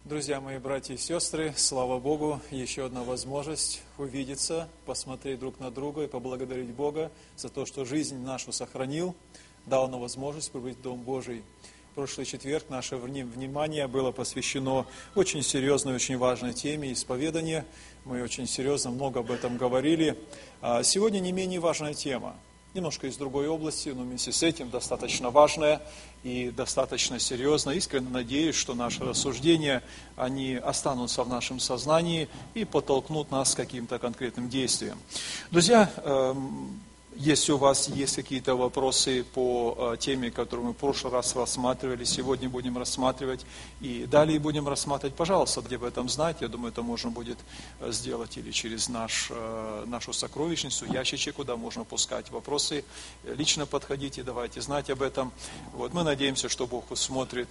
Друзья мои, братья и сестры, слава Богу, еще одна возможность увидеться, посмотреть друг на друга и поблагодарить Бога за то, что жизнь нашу сохранил, дал нам возможность прибыть в Дом Божий. Прошлый четверг наше внимание было посвящено очень серьезной, очень важной теме исповедания. Мы очень серьезно много об этом говорили. А сегодня не менее важная тема. Немножко из другой области, но вместе с этим достаточно важная и достаточно серьезная. Искренне надеюсь, что наши рассуждения, они останутся в нашем сознании и подтолкнут нас к каким-то конкретным действиям. Друзья, если у вас есть какие-то вопросы по теме, которую мы в прошлый раз рассматривали, сегодня будем рассматривать и далее будем рассматривать, пожалуйста, где об этом знать. Я думаю, это можно будет сделать или через нашу сокровищницу, ящичек, куда можно пускать вопросы. Лично подходите, давайте знать об этом. Мы надеемся, что Бог усмотрит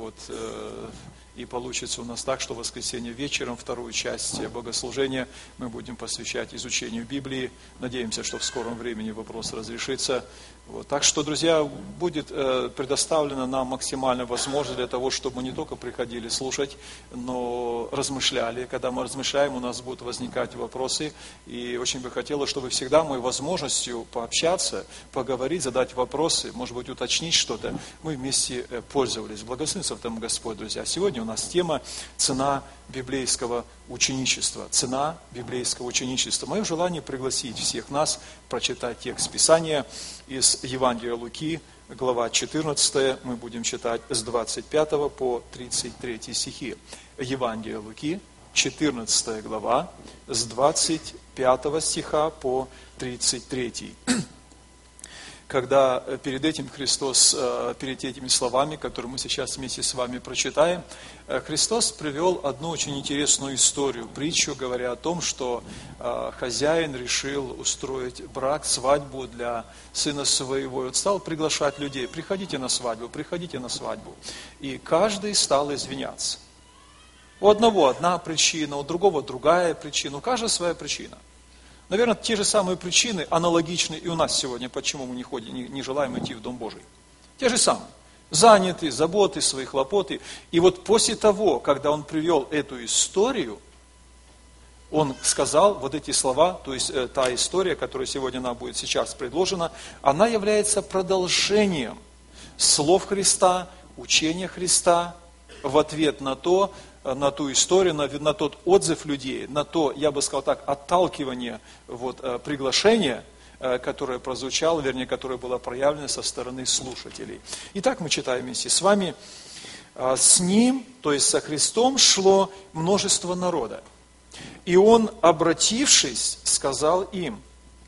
и получится у нас так, что в воскресенье вечером вторую часть богослужения мы будем посвящать изучению Библии. Надеемся, что в скором времени вопрос разрешится. Так что, друзья, будет предоставлена нам максимальная возможность для того, чтобы мы не только приходили слушать, но размышляли. Когда мы размышляем, у нас будут возникать вопросы. И очень бы хотелось, чтобы всегда мы возможностью пообщаться, поговорить, задать вопросы, может быть, уточнить что-то, мы вместе пользовались. Благословен там Господь, друзья. Сегодня у нас тема «Цена библейского ученичества». Цена библейского ученичества. Мое желание пригласить всех нас прочитать текст Писания из Евангелия Луки, глава 14, мы будем читать с 25 по 33 стихи. Евангелие Луки, 14 глава, с 25 стиха по 33. Когда перед этим Христос, перед этими словами, которые мы сейчас вместе с вами прочитаем, Христос привел одну очень интересную историю, притчу, говоря о том, что хозяин решил устроить брак, свадьбу для сына своего. И он стал приглашать людей: приходите на свадьбу, приходите на свадьбу. И каждый стал извиняться. У одного одна причина, у другого другая причина, у каждого своя причина. Наверное, те же самые причины аналогичны и у нас сегодня, почему мы не желаем идти в Дом Божий. Те же самые. Заняты, заботы, свои хлопоты. И вот после того, когда он привел эту историю, он сказал вот эти слова, то есть та история, которая сегодня нам будет сейчас предложена, она является продолжением слов Христа, учения Христа в ответ на ту историю, на тот отзыв людей, на то, я бы сказал так, отталкивание, приглашение, которое прозвучало, которое было проявлено со стороны слушателей. Итак, мы читаем вместе с вами. С ним, то есть со Христом, шло множество народа. И он, обратившись, сказал им: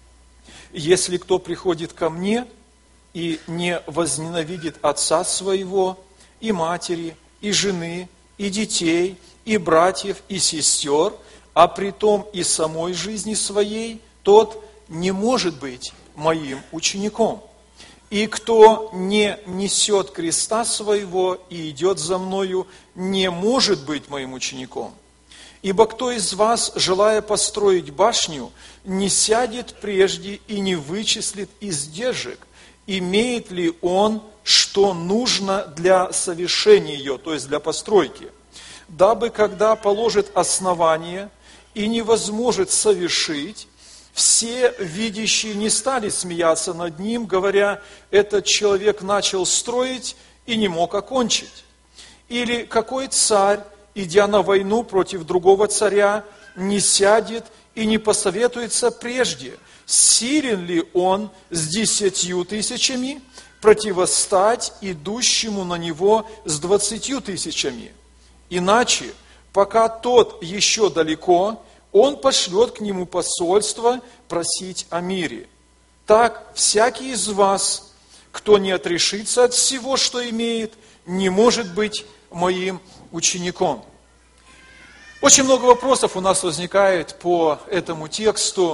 если кто приходит ко мне и не возненавидит отца своего, и матери, и жены, и детей, и братьев, и сестер, а притом и самой жизни своей, тот не может быть моим учеником. И кто не несет креста своего и идет за мною, не может быть моим учеником. Ибо кто из вас, желая построить башню, не сядет прежде и не вычислит издержек, имеет ли он, что нужно для совершения ее, то есть для постройки, дабы, когда положит основание и не возможет совершить, все видящие не стали смеяться над ним, говоря: этот человек начал строить и не мог окончить. Или какой царь, идя на войну против другого царя, не сядет и не посоветуется прежде, силен ли он с 10 000 противостать идущему на него с 20 000. Иначе, пока тот еще далеко, он пошлет к нему посольство просить о мире. Так, всякий из вас, кто не отрешится от всего, что имеет, не может быть моим учеником. Очень много вопросов у нас возникает по этому тексту.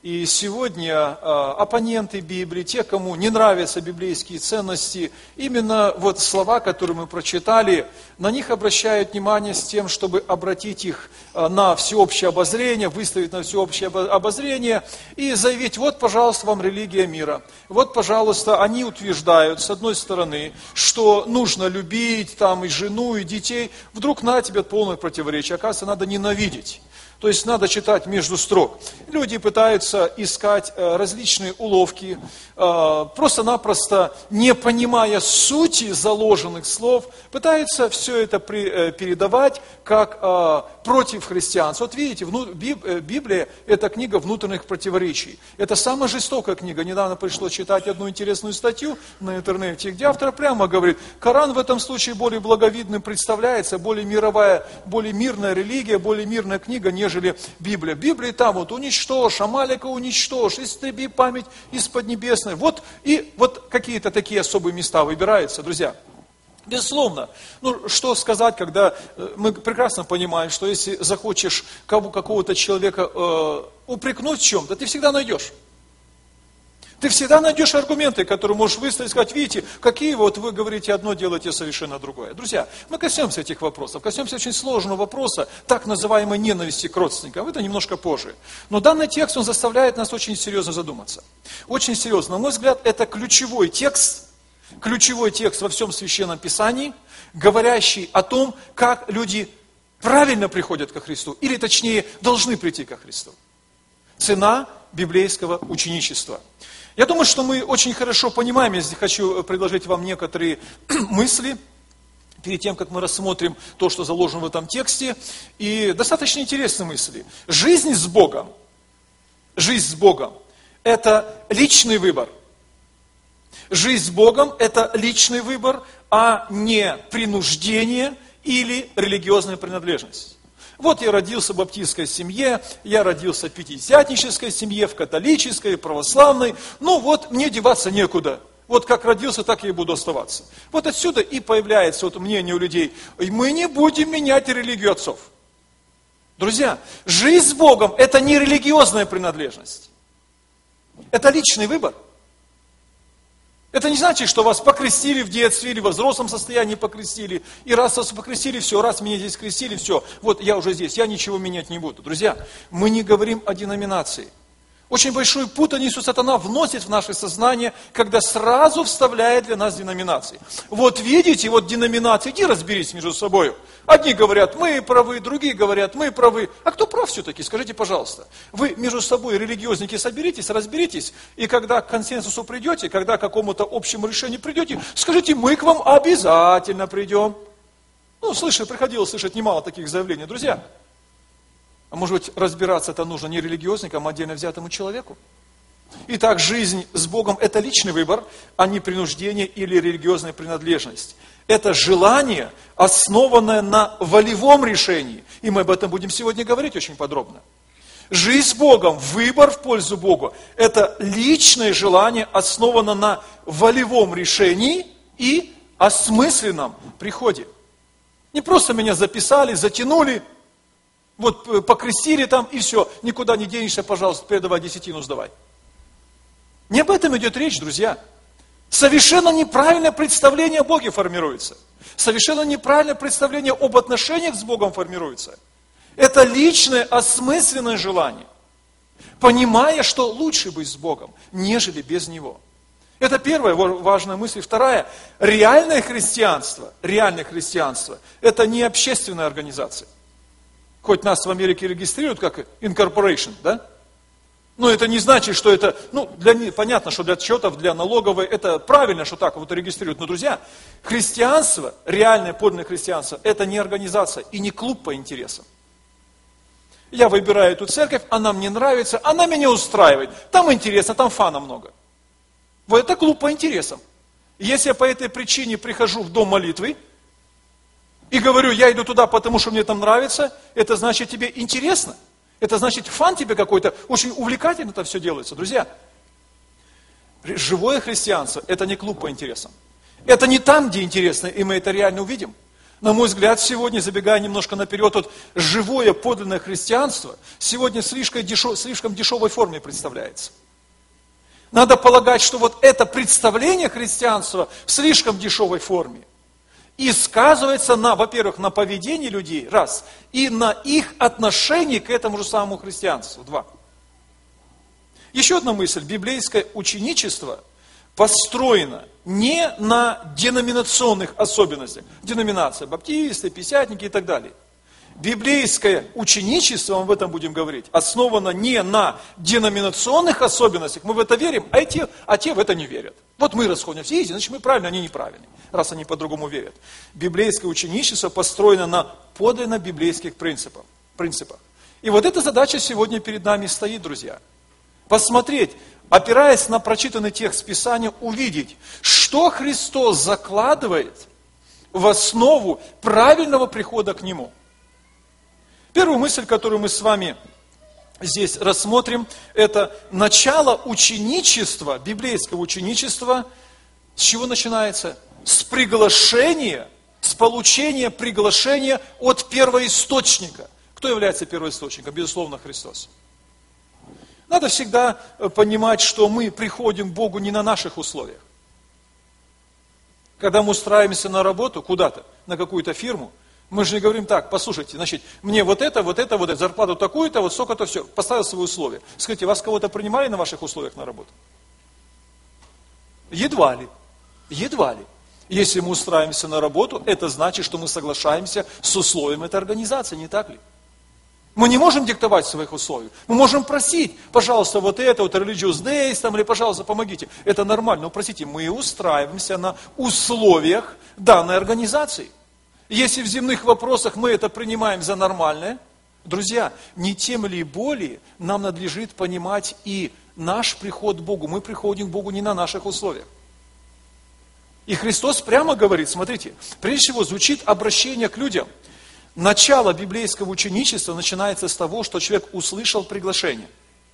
И сегодня оппоненты Библии, те, кому не нравятся библейские ценности, именно вот слова, которые мы прочитали, на них обращают внимание с тем, чтобы обратить их на всеобщее обозрение, выставить на всеобщее обозрение и заявить: вот, пожалуйста, вам религия мира. Вот, пожалуйста, они утверждают, с одной стороны, что нужно любить там и жену, и детей. Вдруг на тебе полное противоречие. Оказывается, надо ненавидеть. То есть надо читать между строк. Люди пытаются искать различные уловки, просто-напросто, не понимая сути заложенных слов, пытаются все это передавать как против христианства. Вот видите, Библия – это книга внутренних противоречий. Это самая жестокая книга. Недавно пришлось читать одну интересную статью на интернете, где автор прямо говорит: Коран в этом случае более благовидным представляется, более мировая, более мирная религия, более мирная книга, нежели Библия. Библия там вот: уничтожь, Амалика уничтожь, истреби память из Поднебесной. Вот и вот какие-то такие особые места выбираются, друзья. Безусловно. Ну, что сказать, когда мы прекрасно понимаем, что если захочешь какого-то человека упрекнуть в чем-то, ты всегда найдешь. Ты всегда найдешь аргументы, которые можешь выставить и сказать: видите, какие вот вы говорите одно, делаете совершенно другое. Друзья, мы коснемся этих вопросов, коснемся очень сложного вопроса, так называемой ненависти к родственникам. Это немножко позже. Но данный текст, он заставляет нас очень серьезно задуматься. Очень серьезно. На мой взгляд, это ключевой текст во всем Священном Писании, говорящий о том, как люди правильно приходят ко Христу, или точнее, должны прийти ко Христу. Цена библейского ученичества. Я думаю, что мы очень хорошо понимаем, я здесь хочу предложить вам некоторые мысли, перед тем, как мы рассмотрим то, что заложено в этом тексте, и достаточно интересные мысли. Жизнь с Богом – это личный выбор. Жизнь с Богом – это личный выбор, а не принуждение или религиозная принадлежность. Вот я родился в баптистской семье, я родился в пятидесятнической семье, в католической, православной. Ну вот, мне деваться некуда. Вот как родился, так я и буду оставаться. Вот отсюда и появляется вот мнение у людей: мы не будем менять религию отцов. Друзья, жизнь с Богом – это не религиозная принадлежность. Это личный выбор. Это не значит, что вас покрестили в детстве или во взрослом состоянии покрестили. И раз вас покрестили, все, раз меня здесь крестили, все, вот я уже здесь, я ничего менять не буду. Друзья, мы не говорим о деноминации. Очень большую путаницу сатана вносит в наше сознание, когда сразу вставляет для нас деноминации. Вот видите, вот деноминации, иди разберись между собой. Одни говорят: мы правы, другие говорят: мы правы. А кто прав все-таки? Скажите, пожалуйста. Вы между собой, религиозники, соберитесь, разберитесь, и когда к консенсусу придете, когда к какому-то общему решению придете, скажите: мы к вам обязательно придем. Ну, приходилось слышать немало таких заявлений, друзья. А может быть, разбираться это нужно не религиозникам, а отдельно взятому человеку? Итак, жизнь с Богом – это личный выбор, а не принуждение или религиозная принадлежность. Это желание, основанное на волевом решении. И мы об этом будем сегодня говорить очень подробно. Жизнь с Богом, выбор в пользу Бога – это личное желание, основано на волевом решении и осмысленном приходе. Не просто меня записали, затянули, вот покрестили там и все, никуда не денешься, пожалуйста, передавай десятину, сдавай. Не об этом идет речь, друзья. Совершенно неправильное представление о Боге формируется. Совершенно неправильное представление об отношениях с Богом формируется. Это личное, осмысленное желание, понимая, что лучше быть с Богом, нежели без Него. Это первая важная мысль. Вторая, реальное христианство, это не общественная организация. Хоть нас в Америке регистрируют как incorporation, да? Но это не значит, что это, понятно, что для отчетов, для налоговой, это правильно, что так вот регистрируют. Но, друзья, христианство, реальное подлинное христианство, это не организация и не клуб по интересам. Я выбираю эту церковь, она мне нравится, она меня устраивает. Там интересно, там фана много. Вот это клуб по интересам. Если я по этой причине прихожу в дом молитвы, и говорю: я иду туда, потому что мне там нравится, это значит, тебе интересно. Это значит, фан тебе какой-то, очень увлекательно это все делается. Друзья, живое христианство – это не клуб по интересам. Это не там, где интересно, и мы это реально увидим. На мой взгляд, сегодня, забегая немножко наперед, вот живое подлинное христианство сегодня в слишком дешевой форме представляется. Надо полагать, что вот это представление христианства в слишком дешевой форме и сказывается на, во-первых, на поведении людей, раз, и на их отношении к этому же самому христианству, два. Еще одна мысль. Библейское ученичество построено не на деноминационных особенностях. Деноминация, баптисты, пятидесятники и так далее. Библейское ученичество, мы об этом будем говорить, основано не на деноминационных особенностях, мы в это верим, а те в это не верят. Вот мы расходимся, значит мы правильно, они неправильные, раз они по-другому верят. Библейское ученичество построено на подлинно библейских принципах. И вот эта задача сегодня перед нами стоит, друзья. Посмотреть, опираясь на прочитанный текст Писания, увидеть, что Христос закладывает в основу правильного прихода к Нему. Первую мысль, которую мы с вами здесь рассмотрим, это начало ученичества, библейского ученичества. С чего начинается? С приглашения, с получения приглашения от первоисточника. Кто является первоисточником? Безусловно, Христос. Надо всегда понимать, что мы приходим к Богу не на наших условиях. Когда мы устраиваемся на работу куда-то, на какую-то фирму, мы же не говорим так: послушайте, значит, мне вот это, зарплату такую-то, вот столько-то, все, поставил свои условия. Скажите, вас кого-то принимали на ваших условиях на работу? Едва ли. Если мы устраиваемся на работу, это значит, что мы соглашаемся с условием этой организации, не так ли? Мы не можем диктовать своих условий. Мы можем просить, пожалуйста, вот religious days, там, или, пожалуйста, помогите. Это нормально, но простите, мы устраиваемся на условиях данной организации. Если в земных вопросах мы это принимаем за нормальное, друзья, не тем ли более нам надлежит понимать и наш приход к Богу. Мы приходим к Богу не на наших условиях. И Христос прямо говорит, смотрите, прежде всего звучит обращение к людям. Начало библейского ученичества начинается с того, что человек услышал приглашение.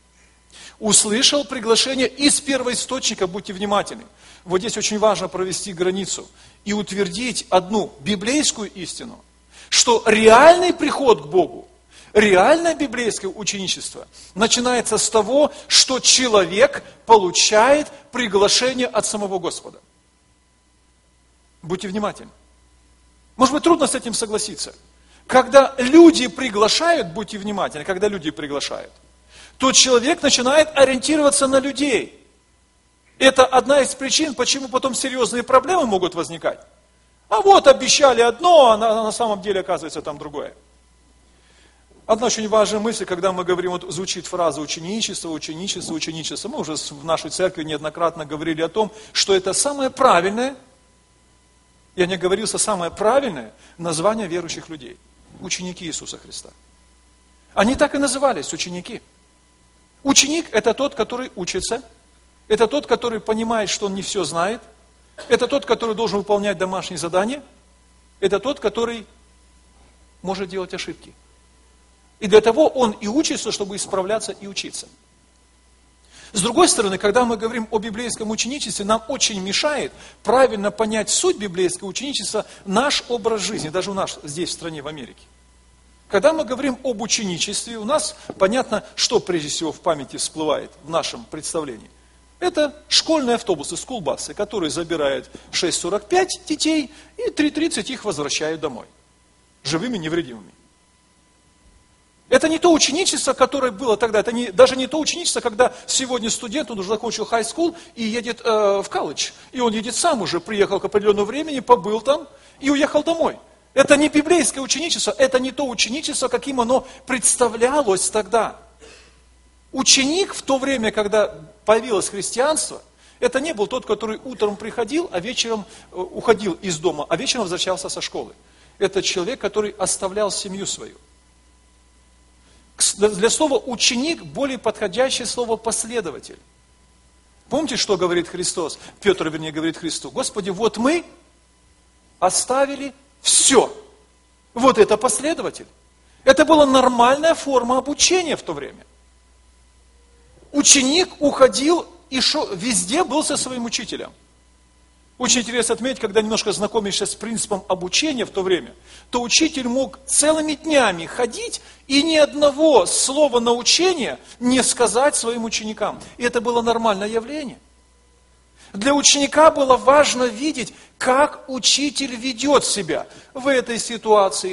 Услышал приглашение из первоисточника, будьте внимательны. Вот здесь очень важно провести границу и утвердить одну библейскую истину, что реальный приход к Богу, реальное библейское ученичество начинается с того, что человек получает приглашение от самого Господа. Будьте внимательны. Может быть, трудно с этим согласиться. Когда люди приглашают, будьте внимательны, когда люди приглашают, то человек начинает ориентироваться на людей. Это одна из причин, почему потом серьезные проблемы могут возникать. А вот обещали одно, а на самом деле оказывается там другое. Одна очень важная мысль, когда мы говорим, вот звучит фраза ученичество. Мы уже в нашей церкви неоднократно говорили о том, что это самое правильное, я не оговорился, самое правильное название верующих людей. Ученики Иисуса Христа. Они так и назывались, ученики. Ученик – это тот, который учится, это тот, который понимает, что он не все знает, это тот, который должен выполнять домашние задания, это тот, который может делать ошибки. И для того он и учится, чтобы исправляться и учиться. С другой стороны, когда мы говорим о библейском ученичестве, нам очень мешает правильно понять суть библейского ученичества наш образ жизни, даже у нас здесь, в стране, в Америке. Когда мы говорим об ученичестве, у нас понятно, что прежде всего в памяти всплывает в нашем представлении. Это школьные автобусы, скулбасы, которые забирают 6:45 детей и 3:30 их возвращают домой. Живыми, невредимыми. Это не то ученичество, которое было тогда, это даже не то ученичество, когда сегодня студент, он уже закончил high school и едет в колледж. И он едет сам уже, приехал к определенному времени, побыл там и уехал домой. Это не библейское ученичество, это не то ученичество, каким оно представлялось тогда. Ученик в то время, когда появилось христианство, это не был тот, который утром приходил, а вечером уходил из дома, а вечером возвращался со школы. Это человек, который оставлял семью свою. Для слова «ученик» более подходящее слово «последователь». Помните, что говорит Христос? Петр, говорит Христу: Господи, вот мы оставили все. Вот это последователь. Это была нормальная форма обучения в то время. Ученик уходил и везде был со своим учителем. Очень интересно отметить, когда немножко знакомишься с принципом обучения в то время, то учитель мог целыми днями ходить и ни одного слова научения не сказать своим ученикам. И это было нормальное явление. Для ученика было важно видеть, как учитель ведет себя в этой ситуации,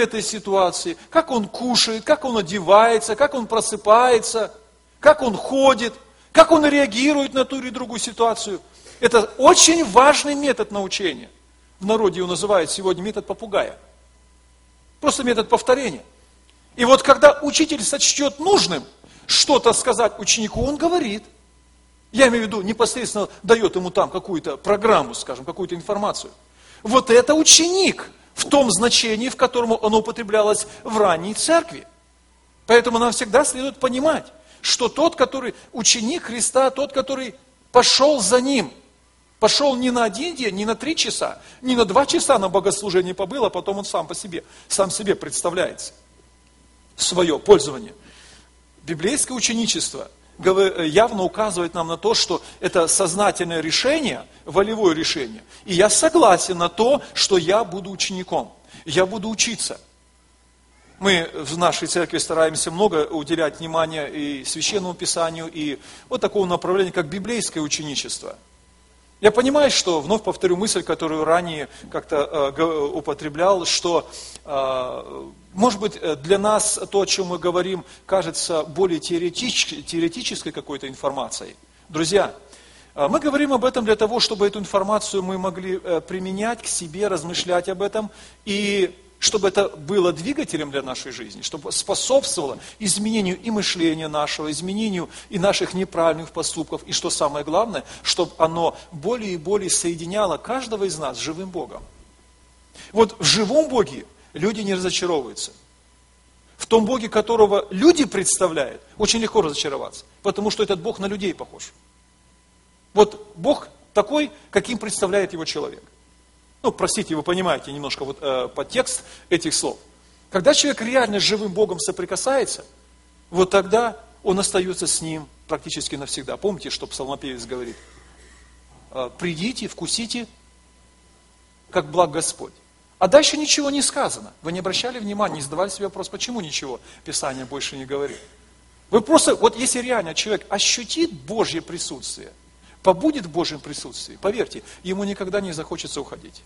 как он кушает, как он одевается, как он просыпается, как он ходит, как он реагирует на ту или другую ситуацию. Это очень важный метод научения. В народе его называют сегодня метод попугая. Просто метод повторения. И вот когда учитель сочтет нужным что-то сказать ученику, он говорит. Я имею в виду, непосредственно дает ему там какую-то программу, скажем, какую-то информацию. Вот это ученик в том значении, в котором оно употреблялось в ранней церкви. Поэтому нам всегда следует понимать, что тот, который ученик Христа, тот, который пошел за Ним, пошел не на 1 день, не на 3 часа, не на 2 часа на богослужении побыл, а потом он сам себе представляется свое пользование. Библейское ученичество явно указывает нам на то, что это сознательное решение, волевое решение. И я согласен на то, что я буду учеником, я буду учиться. Мы в нашей церкви стараемся много уделять внимания и Священному Писанию, и вот такого направления, как библейское ученичество. Я понимаю, что, вновь повторю мысль, которую ранее как-то употреблял, что, может быть, для нас то, о чем мы говорим, кажется более теоретической какой-то информацией. Друзья, мы говорим об этом для того, чтобы эту информацию мы могли применять к себе, размышлять об этом, и чтобы это было двигателем для нашей жизни, чтобы способствовало изменению и мышления нашего, изменению и наших неправильных поступков, и что самое главное, чтобы оно более и более соединяло каждого из нас с живым Богом. Вот в живом Боге люди не разочаровываются. В том Боге, которого люди представляют, очень легко разочароваться, потому что этот Бог на людей похож. Вот Бог такой, каким представляет его человек. Ну, простите, вы понимаете немножко подтекст этих слов. Когда человек реально с живым Богом соприкасается, вот тогда он остается с Ним практически навсегда. Помните, что псалмопевец говорит? Придите, вкусите, как благ Господь. А дальше ничего не сказано. Вы не обращали внимания, не задавали себе вопрос, почему ничего Писание больше не говорит. Вы просто, вот если реально человек ощутит Божье присутствие, побудет в Божьем присутствии, поверьте, ему никогда не захочется уходить.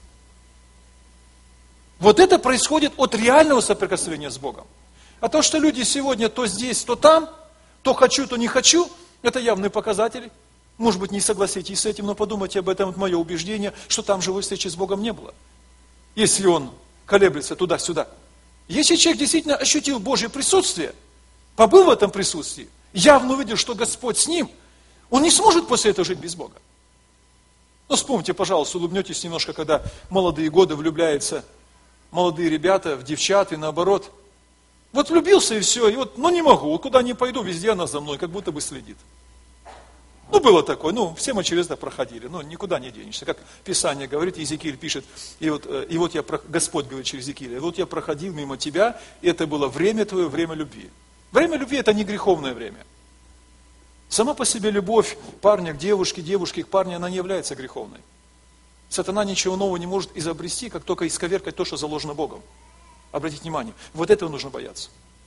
Вот это происходит от реального соприкосновения с Богом. А то, что люди сегодня то здесь, то там, то хочу, то не хочу, это явный показатель. Может быть, не согласитесь с этим, но подумайте об этом, это мое убеждение, что там живой встречи с Богом не было. Если он колеблется туда-сюда. Если человек действительно ощутил Божье присутствие, побыл в этом присутствии, явно увидел, что Господь с ним, он не сможет после этого жить без Бога. Ну, вспомните, пожалуйста, улыбнетесь немножко, когда молодые годы влюбляются молодые ребята в девчат и наоборот. Вот влюбился и все, и вот, ну не могу, куда ни пойду, везде она за мной, как будто бы следит. Ну, было такое, ну, все мы через это проходили, ну, никуда не денешься. Как Писание говорит, Иезекииль пишет, Господь говорит через Иезекииля, вот я проходил мимо тебя, и это было время твое, время любви. Время любви – это не греховное время. Сама по себе любовь парня к девушке, девушки к парню, она не является греховной. Сатана ничего нового не может изобрести, как только исковеркать то, что заложено Богом. Обратите внимание, вот этого нужно бояться.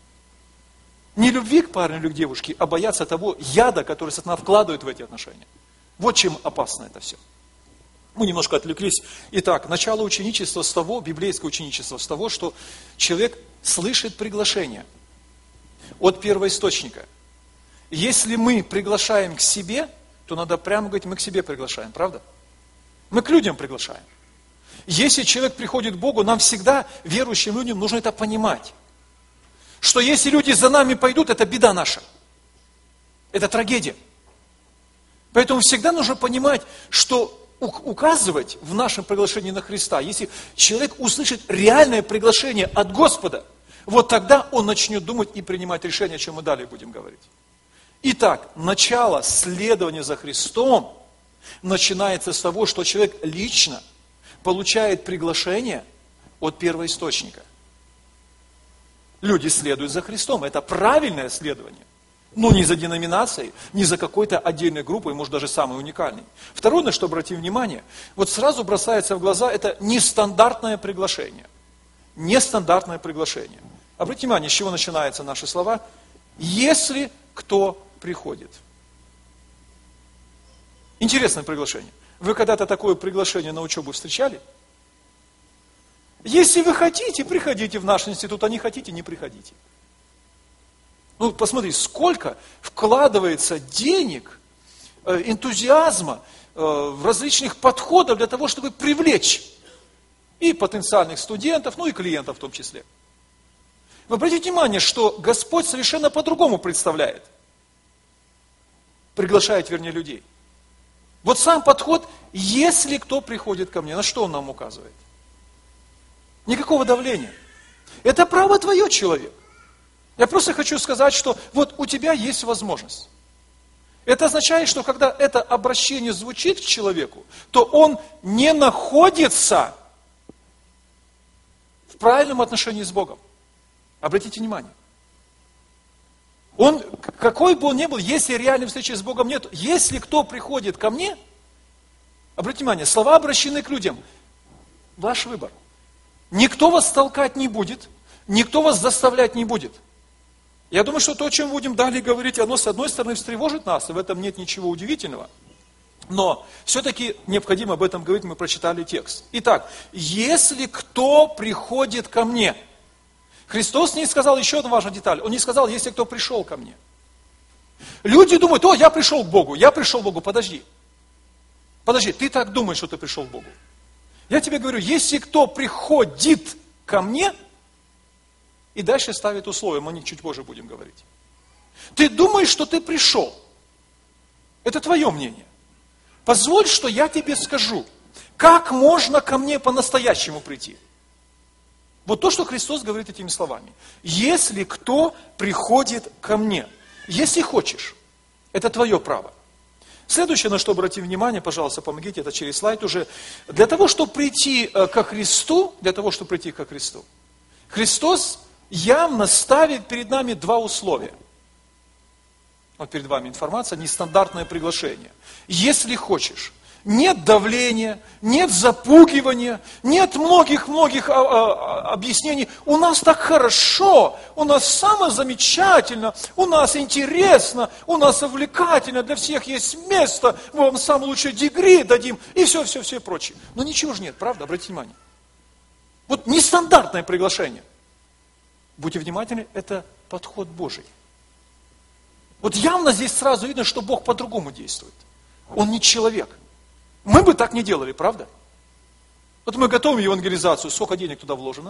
Не любви к парню или к девушке, а бояться того яда, который сатана вкладывает в эти отношения. Вот чем опасно это все. Мы немножко отвлеклись. Итак, начало ученичества с того, библейское ученичество, с того, что человек слышит приглашение от первоисточника. Если мы приглашаем к себе, то надо прямо говорить, мы к себе приглашаем, правда? Мы к людям приглашаем. Если человек приходит к Богу, нам всегда, верующим людям, нужно это понимать. Что если люди за нами пойдут, это беда наша. Это трагедия. Поэтому всегда нужно понимать, что указывать в нашем приглашении на Христа, если человек услышит реальное приглашение от Господа, вот тогда он начнет думать и принимать решение, о чем мы далее будем говорить. Итак, начало следования за Христом начинается с того, что человек лично получает приглашение от первоисточника. Люди следуют за Христом. Это правильное следование. Но не за деноминацией, не за какой-то отдельной группой, может даже самой уникальной. Второе, на что обратим внимание, вот сразу бросается в глаза, это нестандартное приглашение. Нестандартное приглашение. Обратите внимание, с чего начинаются наши слова. Если кто приходит. Интересное приглашение. Вы когда-то такое приглашение на учебу встречали? Если вы хотите, приходите в наш институт, а не хотите, не приходите. Ну, посмотрите, сколько вкладывается денег, энтузиазма, различных подходов для того, чтобы привлечь и потенциальных студентов, ну и клиентов в том числе. Вы обратите внимание, что Господь совершенно по-другому представляет. Приглашает, вернее, людей. Вот сам подход, если кто приходит ко мне, на что он нам указывает? Никакого давления. Это право твое, человек. Я просто хочу сказать, что вот у тебя есть возможность. Это означает, что когда это обращение звучит к человеку, то он не находится в правильном отношении с Богом. Обратите внимание. Он, какой бы он ни был, если реальной встречи с Богом нет, если кто приходит ко мне, обратите внимание, слова обращены к людям. Ваш выбор. Никто вас толкать не будет, никто вас заставлять не будет. Я думаю, что то, о чем будем далее говорить, оно с одной стороны встревожит нас, и в этом нет ничего удивительного. Но все-таки необходимо об этом говорить, мы прочитали текст. Итак, если кто приходит ко мне, Христос не сказал еще одну важную деталь, Он не сказал, если кто пришел ко мне. Люди думают, я пришел к Богу, подожди. Подожди, ты так думаешь, что ты пришел к Богу. Я тебе говорю, если кто приходит ко мне, и дальше ставит условия, мы о них чуть позже будем говорить. Ты думаешь, что ты пришел. Это твое мнение. Позволь, что я тебе скажу, как можно ко мне по-настоящему прийти. Вот то, что Христос говорит этими словами. Если кто приходит ко мне, если хочешь, это твое право. Следующее, на что обратим внимание, пожалуйста, помогите, это через слайд уже. Для того, чтобы прийти ко Христу, Христос явно ставит перед нами два условия. Вот перед вами информация, нестандартное приглашение. Если хочешь, нет давления, нет запугивания, нет многих-многих объяснений. У нас так хорошо, у нас самое замечательно, у нас интересно, у нас увлекательно, для всех есть место, мы вам самый лучший дегри дадим, и все прочее. Но ничего же нет, правда? Обратите внимание. Вот нестандартное приглашение. Будьте внимательны, это подход Божий. Вот явно здесь сразу видно, что Бог по-другому действует. Он не человек. Мы бы так не делали, правда? Вот мы готовим евангелизацию, сколько денег туда вложено?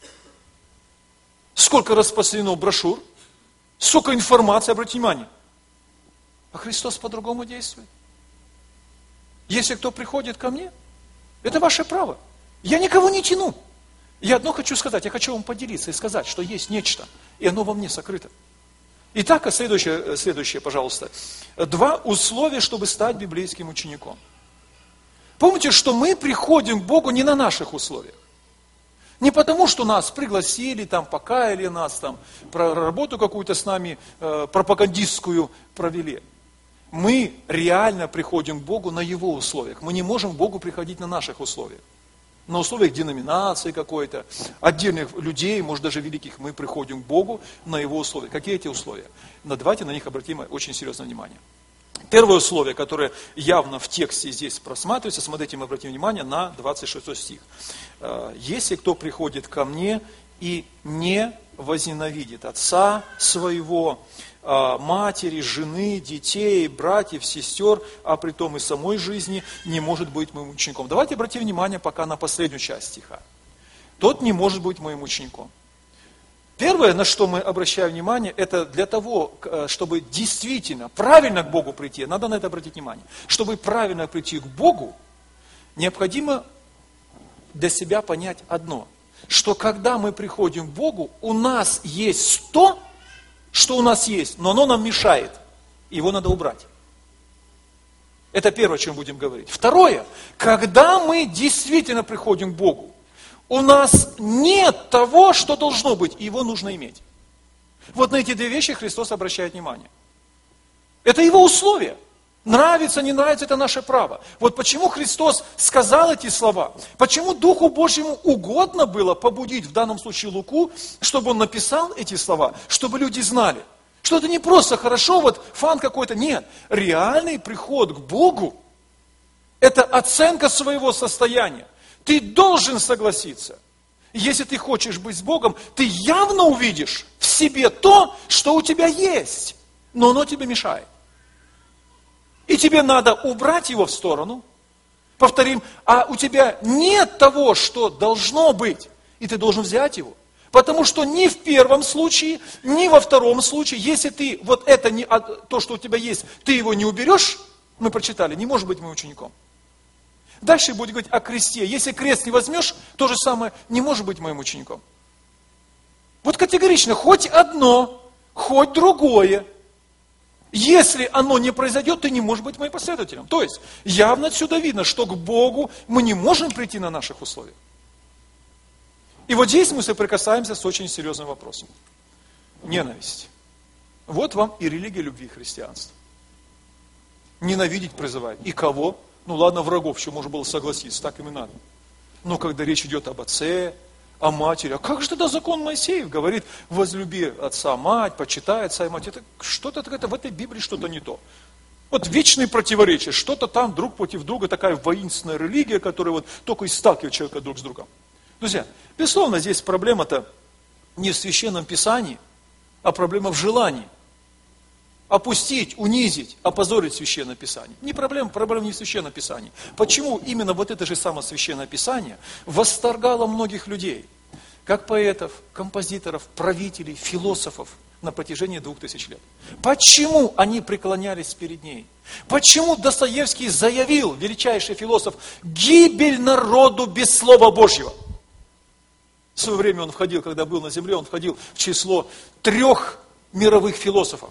Сколько распространено брошюр? Сколько информации, обратите внимание. А Христос по-другому действует. Если кто приходит ко мне, это ваше право. Я никого не тяну. Я одно хочу сказать, я хочу вам поделиться и сказать, что есть нечто, и оно во мне сокрыто. Итак, следующее, пожалуйста. Два условия, чтобы стать библейским учеником. Помните, что мы приходим к Богу не на наших условиях. Не потому, что нас пригласили, покаяли нас, про работу какую-то с нами пропагандистскую провели. Мы реально приходим к Богу на Его условиях. Мы не можем к Богу приходить на наших условиях. На условиях деноминации какой-то, отдельных людей, может даже великих, мы приходим к Богу на Его условия. Какие эти условия? Давайте на них обратим очень серьезное внимание. Первое условие, которое явно в тексте здесь просматривается, смотрите, мы обратим внимание на 26 стих. «Если кто приходит ко мне и не возненавидит отца своего, матери, жены, детей, братьев, сестер, а при том и самой жизни, не может быть моим учеником». Давайте обратим внимание пока на последнюю часть стиха. Тот не может быть моим учеником. Первое, на что мы обращаем внимание, это для того, чтобы действительно правильно к Богу прийти, надо на это обратить внимание. Чтобы правильно прийти к Богу, необходимо для себя понять одно, что когда мы приходим к Богу, у нас есть то, что у нас есть, но оно нам мешает. Его надо убрать. Это первое, о чем будем говорить. Второе, когда мы действительно приходим к Богу, у нас нет того, что должно быть, и его нужно иметь. Вот на эти две вещи Христос обращает внимание. Это его условия. Нравится, не нравится, это наше право. Вот почему Христос сказал эти слова. Почему Духу Божьему угодно было побудить, в данном случае Луку, чтобы он написал эти слова, чтобы люди знали, что это не просто хорошо, вот фан какой-то. Нет, реальный приход к Богу – это оценка своего состояния. Ты должен согласиться. Если ты хочешь быть с Богом, ты явно увидишь в себе то, что у тебя есть, но оно тебе мешает. И тебе надо убрать его в сторону. Повторим, а у тебя нет того, что должно быть, и ты должен взять его. Потому что ни в первом случае, ни во втором случае, если ты вот это, то, что у тебя есть, ты его не уберешь, мы прочитали, не можешь быть моим учеником. Дальше будет говорить о кресте. Если крест не возьмешь, то же самое, не можешь быть моим учеником. Вот категорично, хоть одно, хоть другое. Если оно не произойдет, ты не можешь быть моим последователем. То есть, явно отсюда видно, что к Богу мы не можем прийти на наших условиях. И вот здесь мы соприкасаемся с очень серьезным вопросом. Ненависть. Вот вам и религия любви христианства. Ненавидеть призывает. И кого? Ну ладно, врагов, еще можно было согласиться, так им и надо. Но когда речь идет об отце, о матери, а как же тогда закон Моисеев говорит, возлюби отца, мать, почитай отца и мать. Это что-то в этой Библии что-то не то. Вот вечные противоречия, что-то там друг против друга, такая воинственная религия, которая вот только и сталкивает человека друг с другом. Друзья, безусловно, здесь проблема-то не в Священном Писании, а проблема в желании. Опустить, унизить, опозорить Священное Писание. Не проблема не в Священном Писании. Почему именно вот это же самое Священное Писание восторгало многих людей, как поэтов, композиторов, правителей, философов на протяжении 2000 лет? Почему они преклонялись перед ней? Почему Достоевский заявил, величайший философ, гибель народу без Слова Божьего? В свое время он входил, когда был на земле, он входил в число 3 мировых философов.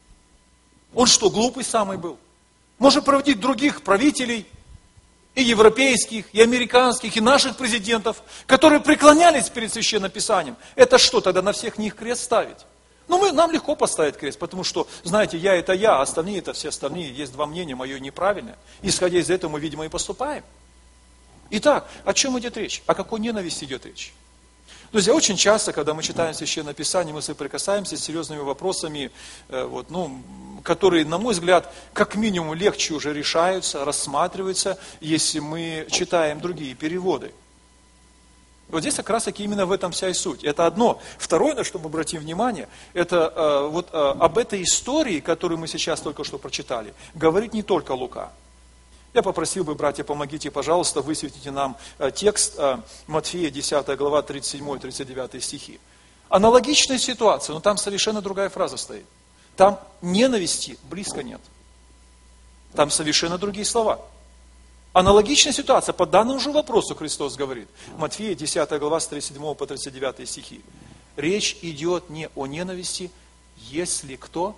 Он что, глупый самый был? Может проводить других правителей, и европейских, и американских, и наших президентов, которые преклонялись перед Священным Писанием. Это что, тогда на всех них крест ставить? Ну, нам легко поставить крест, потому что, знаете, я это я, а остальные это все остальные. Есть 2 мнения, мое неправильное. Исходя из этого мы, видимо, и поступаем. Итак, о чем идет речь? О какой ненависти идет речь? Друзья, очень часто, когда мы читаем Священное Писание, мы соприкасаемся с серьезными вопросами, которые, на мой взгляд, как минимум легче уже решаются, рассматриваются, если мы читаем другие переводы. Вот здесь как раз таки именно в этом вся и суть. Это одно. Второе, на что мы обратим внимание, это об этой истории, которую мы сейчас только что прочитали, говорит не только Лука. Я попросил бы, братья, помогите, пожалуйста, высветите нам текст Матфея, 10 глава, 37-39 стихи. Аналогичная ситуация, но там совершенно другая фраза стоит. Там ненависти близко нет. Там совершенно другие слова. Аналогичная ситуация, по данному же вопросу Христос говорит. Матфея, 10 глава, с 37 по 39 стихи. Речь идет не о ненависти, если кто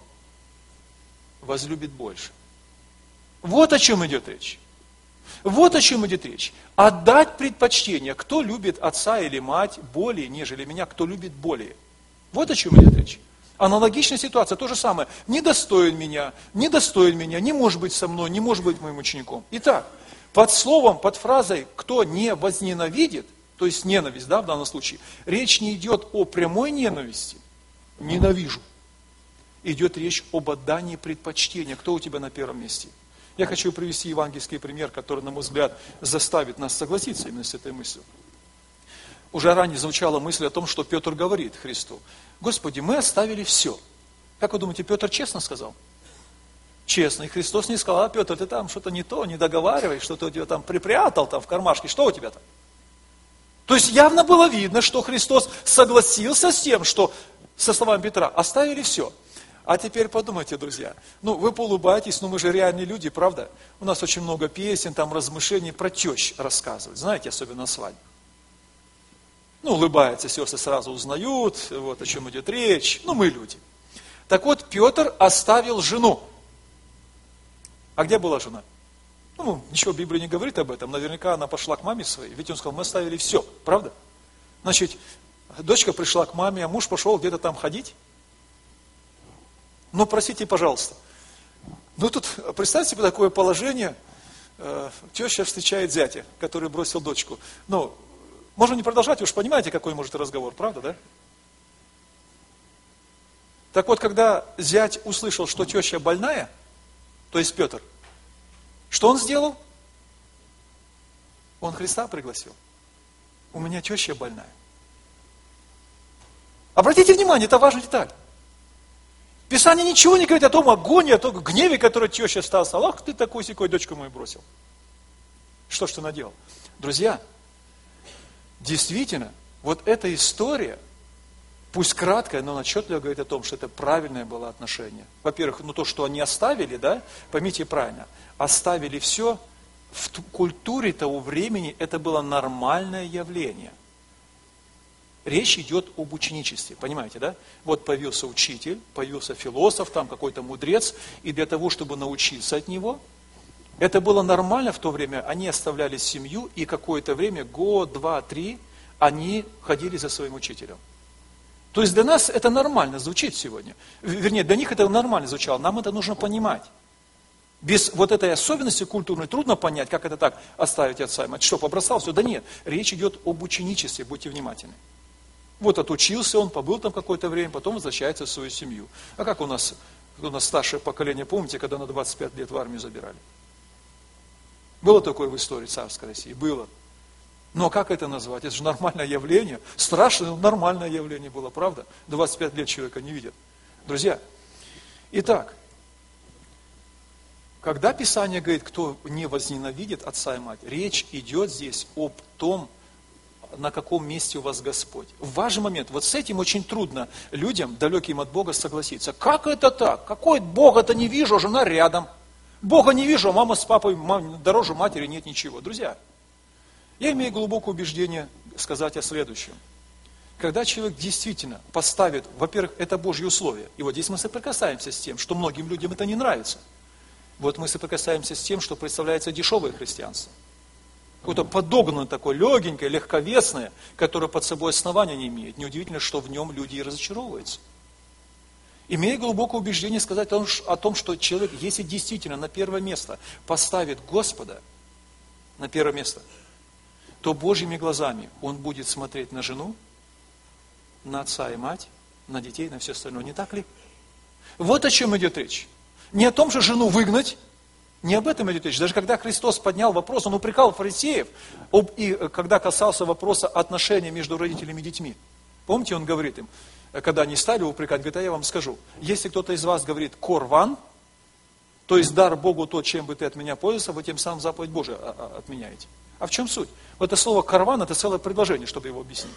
возлюбит больше. Вот о чем идет речь. Вот о чем идет речь. Отдать предпочтение, кто любит отца или мать более, нежели меня, кто любит более. Вот о чем идет речь. Аналогичная ситуация, то же самое. Недостоин меня, не может быть со мной, не может быть моим учеником. Итак, под словом, под фразой, кто не возненавидит, то есть ненависть, да, в данном случае, речь не идет о прямой ненависти, ненавижу. Идет речь об отдании предпочтения, кто у тебя на первом месте. Я хочу привести евангельский пример, который, на мой взгляд, заставит нас согласиться именно с этой мыслью. Уже ранее звучала мысль о том, что Петр говорит Христу: Господи, мы оставили все. Как вы думаете, Петр честно сказал? Честно. И Христос не сказал: а, Петр, ты там что-то не то, не договаривай, что-то у тебя там припрятал там в кармашке, что у тебя там? То есть явно было видно, что Христос согласился с тем, что, со словами Петра, оставили все. А теперь подумайте, друзья, вы поулыбаетесь, но мы же реальные люди, правда? У нас очень много песен, там размышлений про тещ рассказывают, знаете, особенно на свадьбе. Улыбаются сестры, сразу узнают, вот о чем идет речь, мы люди. Так вот, Петр оставил жену. А где была жена? Ничего Библия не говорит об этом, наверняка она пошла к маме своей, ведь он сказал: мы оставили все, правда? Значит, дочка пришла к маме, а муж пошел где-то там ходить. Но простите, пожалуйста, Ну тут представьте себе такое положение, теща встречает зятя, который бросил дочку. Ну, можно не продолжать, вы же понимаете, какой может разговор, правда, да? Так вот, когда зять услышал, что теща больная, то есть Петр, что он сделал? Он Христа пригласил. У меня теща больная. Обратите внимание, это важная деталь. Писание ничего не говорит о том агонии, о том гневе, который теща стала. Ах, ты такой сякой, дочку мою бросил. Что ж ты наделал? Друзья, действительно, вот эта история, пусть краткая, но отчетливо говорит о том, что это правильное было отношение. Во-первых, то, что они оставили, да, поймите правильно, оставили все, в культуре того времени это было нормальное явление. Речь идет об ученичестве, понимаете, да? Вот появился учитель, появился философ, там какой-то мудрец, и для того, чтобы научиться от него, это было нормально в то время, они оставляли семью, и какое-то время, год, два, три, они ходили за своим учителем. То есть для нас это нормально звучит сегодня. Вернее, для них это нормально звучало, нам это нужно понимать. Без вот этой особенности культурной трудно понять, как это так, оставить отца и мать. Что, побросал все? Да нет, речь идет об ученичестве, будьте внимательны. Вот отучился он, побыл там какое-то время, потом возвращается в свою семью. А как у нас старшее поколение, помните, когда на 25 лет в армию забирали? Было такое в истории царской России? Было. Но как это назвать? Это же нормальное явление. Страшное, но нормальное явление было, правда? 25 лет человека не видят. Друзья, итак, когда Писание говорит, кто не возненавидит отца и мать, речь идет здесь об том, на каком месте у вас Господь. В важный момент, вот с этим очень трудно людям, далеким от Бога, согласиться. Как это так? Какой Бога-то не вижу, а жена рядом. Бога не вижу, а мама с папой, дороже матери нет ничего. Друзья, я имею глубокое убеждение сказать о следующем. Когда человек действительно поставит, во-первых, это Божьи условия. И вот здесь мы соприкасаемся с тем, что многим людям это не нравится. Вот мы соприкасаемся с тем, что представляется дешевое христианство. Какое-то подогнанное такое, легенькое, легковесное, которое под собой основания не имеет. Неудивительно, что в нем люди и разочаровываются. Имея глубокое убеждение сказать о том, что человек, если действительно на первое место поставит Господа, на первое место, то Божьими глазами он будет смотреть на жену, на отца и мать, на детей, на все остальное. Не так ли? Вот о чем идет речь. Не о том же жену выгнать, не об этом идет речь. Даже когда Христос поднял вопрос, он упрекал фарисеев, и когда касался вопроса отношений между родителями и детьми. Помните, он говорит им, когда они стали упрекать, говорит, а я вам скажу, если кто-то из вас говорит корван, то есть дар Богу то, чем бы ты от меня пользовался, вы тем самым заповедь Божию отменяете. А в чем суть? Вот это слово карван, это целое предложение, чтобы его объяснить.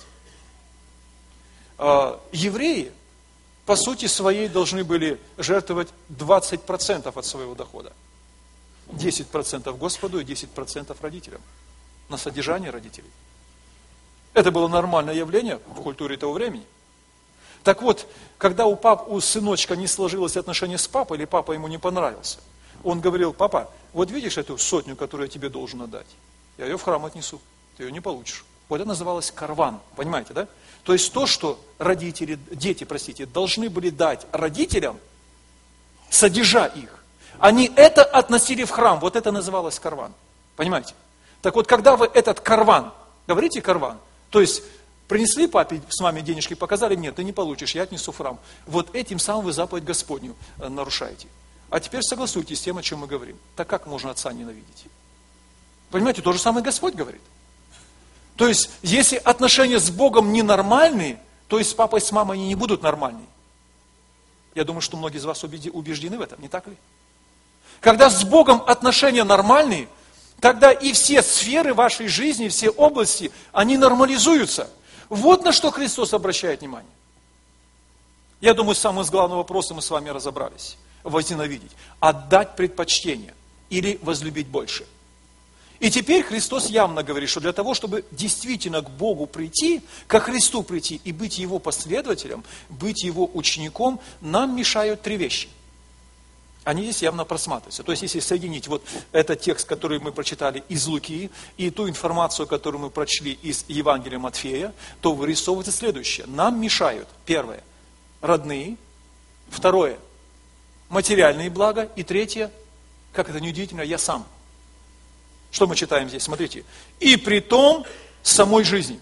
Евреи, по сути своей, должны были жертвовать 20% от своего дохода. 10% Господу и 10% родителям. На содержание родителей. Это было нормальное явление в культуре того времени. Так вот, когда у сыночка не сложилось отношение с папой, или папа ему не понравился, он говорил, папа, вот видишь эту сотню, которую я тебе должен отдать? Я ее в храм отнесу, ты ее не получишь. Вот это называлось карван, понимаете, да? То есть то, что дети, должны были дать родителям, содержа их, они это относили в храм, вот это называлось карван. Понимаете? Так вот, когда вы этот карван, говорите карван, то есть принесли папе с мамой денежки, показали, нет, ты не получишь, я отнесу в храм. Вот этим самым вы заповедь Господню нарушаете. А теперь согласуйтесь с тем, о чем мы говорим. Так как можно отца ненавидеть? Понимаете, то же самое Господь говорит. То есть, если отношения с Богом ненормальные, то есть с папой, с мамой они не будут нормальные. Я думаю, что многие из вас убеждены в этом, не так ли? Когда с Богом отношения нормальные, тогда и все сферы вашей жизни, все области, они нормализуются. Вот на что Христос обращает внимание. Я думаю, самым главным вопросом мы с вами разобрались. Возненавидеть. Отдать предпочтение или возлюбить больше. И теперь Христос явно говорит, что для того, чтобы действительно к Богу прийти, ко Христу прийти и быть Его последователем, быть Его учеником, нам мешают три вещи. Они здесь явно просматриваются. То есть, если соединить вот этот текст, который мы прочитали из Луки, и ту информацию, которую мы прочли из Евангелия Матфея, то вырисовывается следующее. Нам мешают, первое, родные, второе, материальные блага. И третье, как это неудивительно, я сам. Что мы читаем здесь? Смотрите. И при том самой жизни.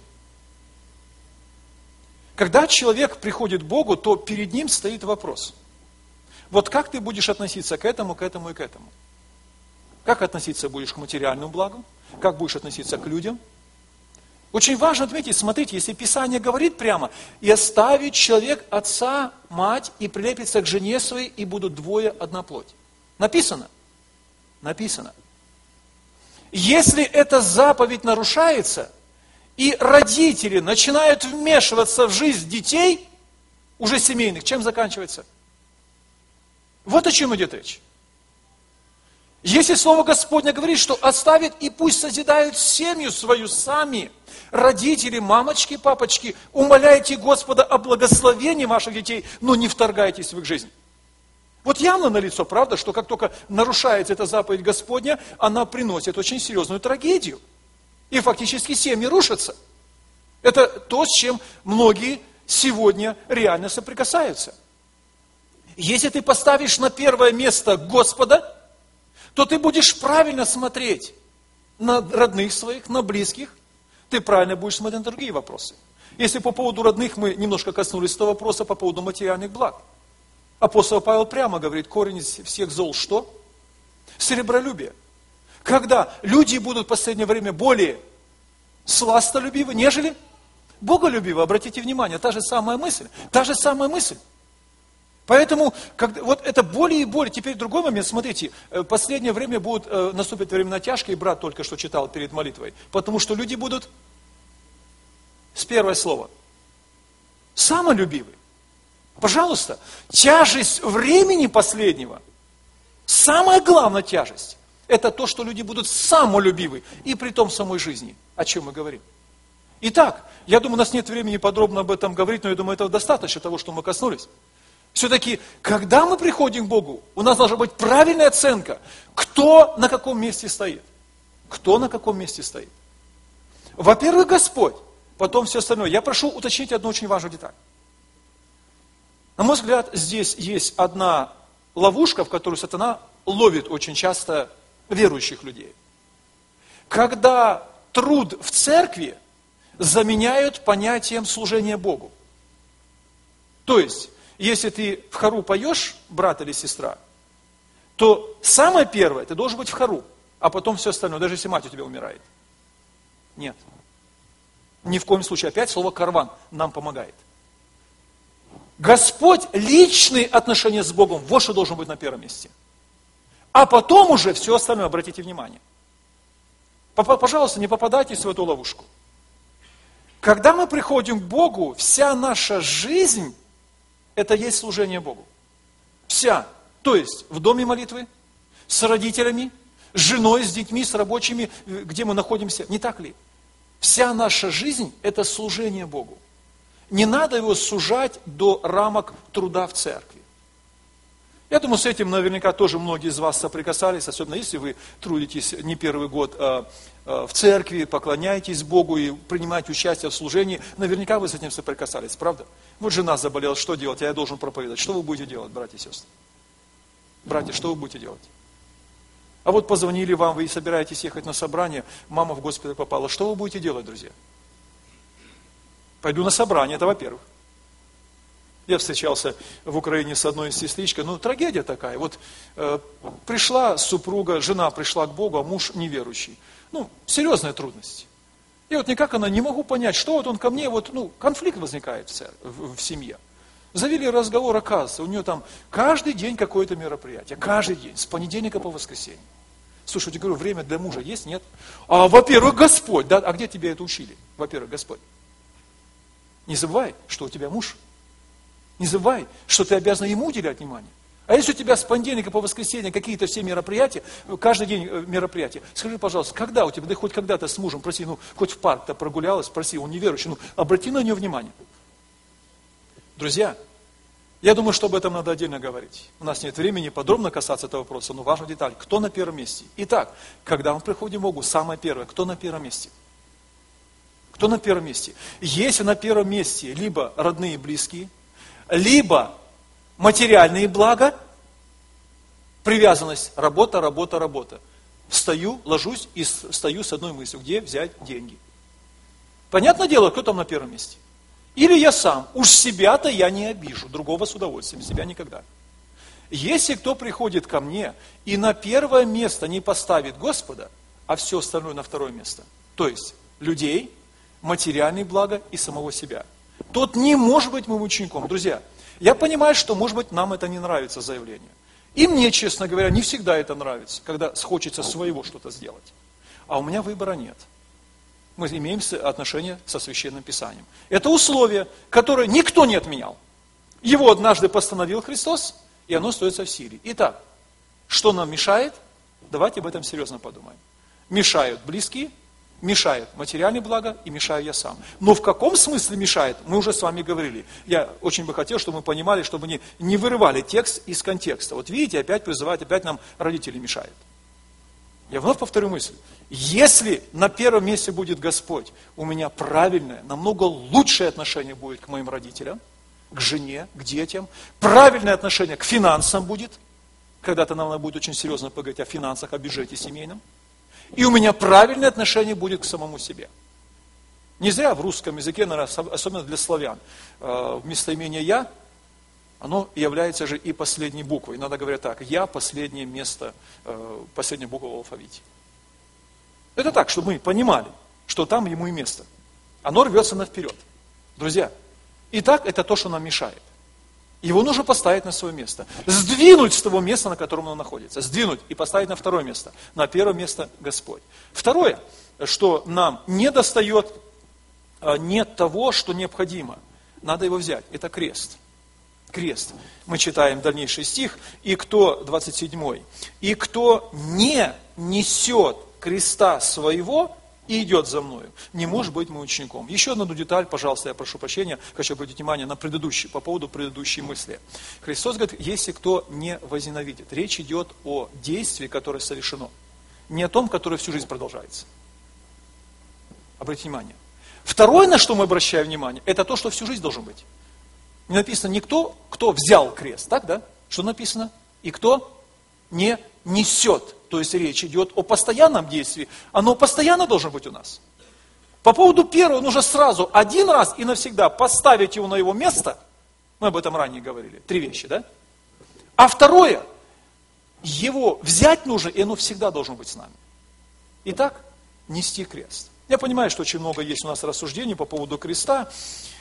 Когда человек приходит к Богу, то перед ним стоит вопрос. Вот как ты будешь относиться к этому, к этому и к этому? Как относиться будешь к материальному благу? Как будешь относиться к людям? Очень важно отметить, смотрите, если Писание говорит прямо, и оставит человек отца, мать, и прилепится к жене своей, и будут двое одна плоть. Написано? Написано. Если эта заповедь нарушается, и родители начинают вмешиваться в жизнь детей, уже семейных, чем заканчивается? Вот о чем идет речь. Если Слово Господне говорит, что оставит и пусть созидают семью свою сами, родители, мамочки, папочки, умоляйте Господа о благословении ваших детей, но не вторгайтесь в их жизнь. Вот явно налицо, правда, что как только нарушается эта заповедь Господня, она приносит очень серьезную трагедию. И фактически семьи рушатся. Это то, с чем многие сегодня реально соприкасаются. Если ты поставишь на первое место Господа, то ты будешь правильно смотреть на родных своих, на близких, ты правильно будешь смотреть на другие вопросы. Если по поводу родных мы немножко коснулись этого вопроса по поводу материальных благ. Апостол Павел прямо говорит, корень из всех зол что? Серебролюбие. Когда люди будут в последнее время более сластолюбивы, нежели боголюбивы, обратите внимание, та же самая мысль, та же самая мысль. Поэтому, вот это более и более, теперь другой момент, смотрите, в последнее время наступит времена тяжкие, брат только что читал перед молитвой, потому что люди будут, с первого слова, самолюбивы. Пожалуйста, тяжесть времени последнего, самая главная тяжесть, это то, что люди будут самолюбивы, и при том в самой жизни, о чем мы говорим. Итак, я думаю, у нас нет времени подробно об этом говорить, но я думаю, этого достаточно того, что мы коснулись. Все-таки, когда мы приходим к Богу, у нас должна быть правильная оценка, кто на каком месте стоит. Кто на каком месте стоит. Во-первых, Господь, потом все остальное. Я прошу уточнить одну очень важную деталь. На мой взгляд, здесь есть одна ловушка, в которую сатана ловит очень часто верующих людей. Когда труд в церкви заменяют понятием служения Богу. То есть, если ты в хору поешь, брат или сестра, то самое первое, ты должен быть в хору, а потом все остальное, даже если мать у тебя умирает. Нет. Ни в коем случае. Опять слово «карван» нам помогает. Господь, личные отношения с Богом, вот что должен быть на первом месте. А потом уже все остальное, обратите внимание. Пожалуйста, не попадайтесь в эту ловушку. Когда мы приходим к Богу, вся наша жизнь, это есть служение Богу. Вся. То есть в доме молитвы, с родителями, с женой, с детьми, с рабочими, где мы находимся. Не так ли? Вся наша жизнь – это служение Богу. Не надо его сужать до рамок труда в церкви. Я думаю, с этим наверняка тоже многие из вас соприкасались, особенно если вы трудитесь не первый год в церкви, поклоняетесь Богу и принимаете участие в служении. Наверняка вы с этим соприкасались, правда? Вот жена заболела, что делать? Я должен проповедовать. Что вы будете делать, братья и сестры? Братья, что вы будете делать? А вот позвонили вам, вы собираетесь ехать на собрание, мама в госпиталь попала. Что вы будете делать, друзья? Пойду на собрание, это во-первых. Я встречался в Украине с одной сестричкой, трагедия такая. Вот пришла супруга, жена пришла к Богу, а муж неверующий. Серьезная трудность. И вот никак она не могу понять, что вот он ко мне, конфликт возникает в семье. Завели разговор, оказывается, у нее там каждый день какое-то мероприятие, каждый день, с понедельника по воскресенье. Слушай, я говорю, время для мужа есть, нет? Во-первых, Господь, да? А где тебя это учили? Во-первых, Господь. Не забывай, что у тебя муж. Не забывай, что ты обязан ему уделять внимание. А если у тебя с понедельника по воскресенье какие-то все мероприятия, каждый день мероприятия, скажи, пожалуйста, когда у тебя, да хоть когда-то с мужем, проси, хоть в парк-то прогулялась, проси, он неверующий, обрати на него внимание. Друзья, я думаю, что об этом надо отдельно говорить. У нас нет времени подробно касаться этого вопроса, но важная деталь, кто на первом месте. Итак, когда мы приходим к Богу, самое первое, кто на первом месте? Кто на первом месте? Если на первом месте либо родные и близкие, либо материальные блага, Привязанность, работа, работа, работа. Встаю, ложусь и встаю с одной мыслью, где взять деньги. Понятное дело, кто там на первом месте? Или я сам, уж себя-то я не обижу, другого с удовольствием, себя никогда. Если кто приходит ко мне и на первое место не поставит Господа, а все остальное на второе место, то есть людей, материальные блага и самого себя, тот не может быть моим учеником. Друзья, я понимаю, что, может быть, нам это не нравится заявление. И мне, честно говоря, не всегда это нравится, когда хочется своего что-то сделать. А у меня выбора нет. Мы имеем отношение со Священным Писанием. Это условие, которое никто не отменял. Его однажды постановил Христос, и оно остается в силе. Итак, что нам мешает? Давайте об этом серьезно подумаем. Мешают близкие, мешает материальные блага и мешаю я сам. Но в каком смысле мешает, мы уже с вами говорили. Я очень бы хотел, чтобы мы понимали, чтобы не вырывали текст из контекста. Вот видите, опять призывают, опять нам родители мешают. Я вновь повторю мысль. Если на первом месте будет Господь, у меня правильное, намного лучшее отношение будет к моим родителям, к жене, к детям. Правильное отношение к финансам будет. Когда-то нам надо будет очень серьезно поговорить о финансах, о бюджете семейном. И у меня правильное отношение будет к самому себе. Не зря в русском языке, наверное, особенно для славян, местоимение «я», оно является же и последней буквой. Надо говорить так, «я» последнее место, последняя буква в алфавите. Это так, чтобы мы понимали, что там ему и место. Оно рвется наперед. Друзья, итак, это то, что нам мешает. Его нужно поставить на свое место. Сдвинуть с того места, на котором он находится. Сдвинуть и поставить на второе место. На первое место Господь. Второе, что нам не достает, нет того, что необходимо. Надо его взять. Это крест. Крест. Мы читаем дальнейший стих. И кто, 27-й, и кто не несет креста своего и идет за мною, не может быть моим учеником. Еще одну деталь, пожалуйста, я прошу прощения, хочу обратить внимание на предыдущий, по поводу предыдущей мысли. Христос говорит, если кто не возненавидит. Речь идет о действии, которое совершено. Не о том, которое всю жизнь продолжается. Обратите внимание. Второе, на что мы обращаем внимание, это то, что всю жизнь должен быть. Не написано никто, кто взял крест, так, да? Что написано? И кто не несет. То есть речь идет о постоянном действии. Оно постоянно должно быть у нас. По поводу первого нужно сразу один раз и навсегда поставить его на его место. Мы об этом ранее говорили. 3 вещи, да? А второе, его взять нужно, и оно всегда должно быть с нами. Итак, нести крест. Я понимаю, что очень много есть у нас рассуждений по поводу креста.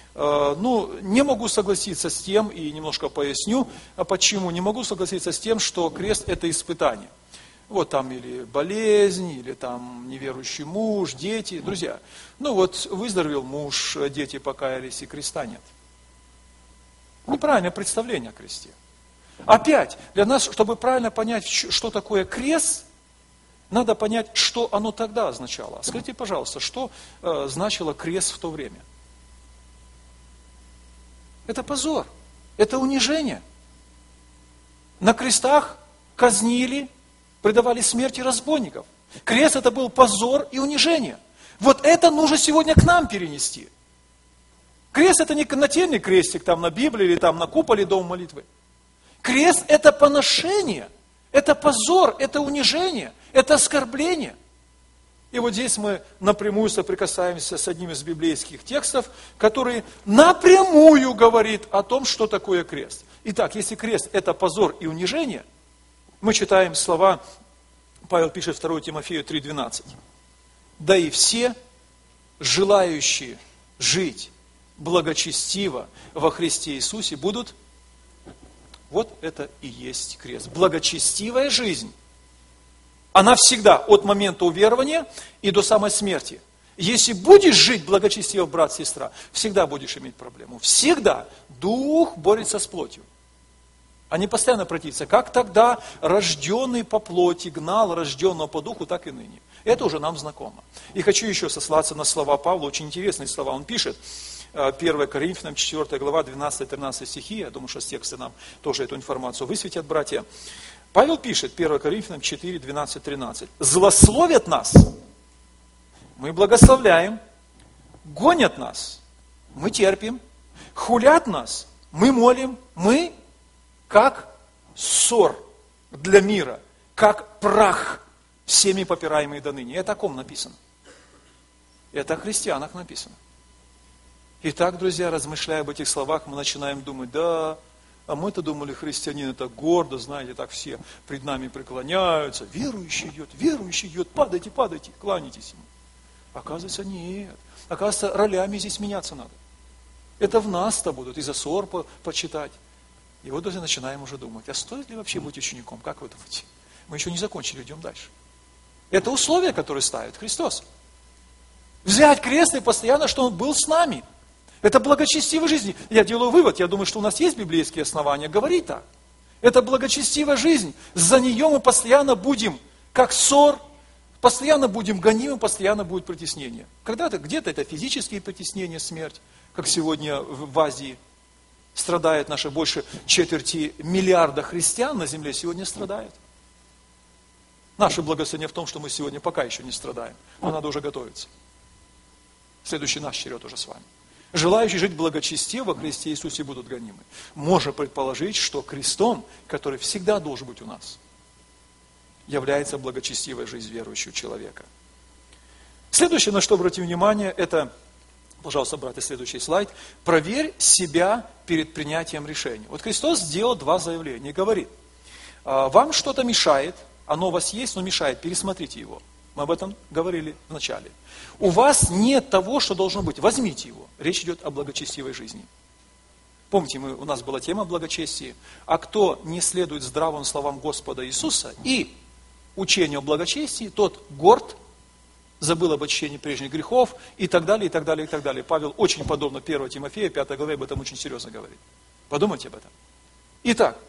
Не могу согласиться с тем, и немножко поясню, почему. Не могу согласиться с тем, что крест это испытание. Вот там или болезнь, или там неверующий муж, дети. Друзья, выздоровел муж, дети покаялись, и креста нет. Неправильное представление о кресте. Опять, для нас, чтобы правильно понять, что такое крест, надо понять, что оно тогда означало. Скажите, пожалуйста, что значило крест в то время? Это позор, это унижение. На крестах казнили, предавали смерти разбойников. Крест это был позор и унижение. Вот это нужно сегодня к нам перенести. Крест это не нательный крестик там на Библии или там на куполе дома молитвы. Крест это поношение, это позор, это унижение, это оскорбление. И вот здесь мы напрямую соприкасаемся с одним из библейских текстов, который напрямую говорит о том, что такое крест. Итак, если крест это позор и унижение, мы читаем слова, Павел пишет 2 Тимофею 3:12. Да и все, желающие жить благочестиво во Христе Иисусе, будут, вот это и есть крест. Благочестивая жизнь, она всегда от момента уверования и до самой смерти. Если будешь жить благочестиво, брат, сестра, всегда будешь иметь проблему. Всегда дух борется с плотью. Они постоянно противятся. Как тогда рожденный по плоти гнал рожденного по духу, так и ныне. Это уже нам знакомо. И хочу еще сослаться на слова Павла, очень интересные слова. Он пишет, 1 Коринфянам, 4 глава, 12-13 стихи, я думаю, что с текста нам тоже эту информацию высветят, братья. Павел пишет, 1 Коринфянам 4, 12-13. Злословят нас, мы благословляем, гонят нас, мы терпим, хулят нас, мы молим, мы как ссор для мира, как прах, всеми попираемый до ныне. Это о ком написано? Это о христианах написано. Итак, друзья, размышляя об этих словах, мы начинаем думать, да, а мы-то думали, христианин это гордо, знаете, так все пред нами преклоняются. Верующий идет, падайте, кланяйтесь ему. Оказывается, нет. Оказывается, ролями здесь меняться надо. Это в нас-то будут, и за ссор почитать. И вот, друзья, начинаем уже думать, а стоит ли вообще быть учеником? Как вы думаете? Мы еще не закончили, идем дальше. Это условия, которые ставит Христос. Взять крест и постоянно, что Он был с нами. Это благочестивая жизнь. Я делаю вывод, я думаю, что у нас есть библейские основания говорить так. Это благочестивая жизнь. За нее мы постоянно будем, как ссор, постоянно будем гонимы, постоянно будет притеснение. Когда-то, где-то это физические притеснения, смерть, как сегодня в Азии страдает наши больше 250 миллиарда христиан на земле, сегодня страдают. Наше благословение в том, что мы сегодня пока еще не страдаем, но надо уже готовиться. Следующий наш черед уже с вами. Желающие жить благочестиво во Христе Иисусе будут гонимы. Можно предположить, что крестом, который всегда должен быть у нас, является благочестивая жизнь верующего человека. Следующее, на что обратим внимание, это, пожалуйста, братья, следующий слайд. Проверь себя перед принятием решения. Вот Христос сделал два заявления. Говорит, вам что-то мешает, оно у вас есть, но мешает, пересмотрите его. Мы об этом говорили в начале. У вас нет того, что должно быть, возьмите его. Речь идет о благочестивой жизни. Помните, у нас была тема благочестия. А кто не следует здравым словам Господа Иисуса и учению о благочестии, тот горд, забыл об очищении прежних грехов и так далее, и так далее, и так далее. Павел очень подобно 1 Тимофея, 5 главе, об этом очень серьезно говорит. Подумайте об этом. Итак,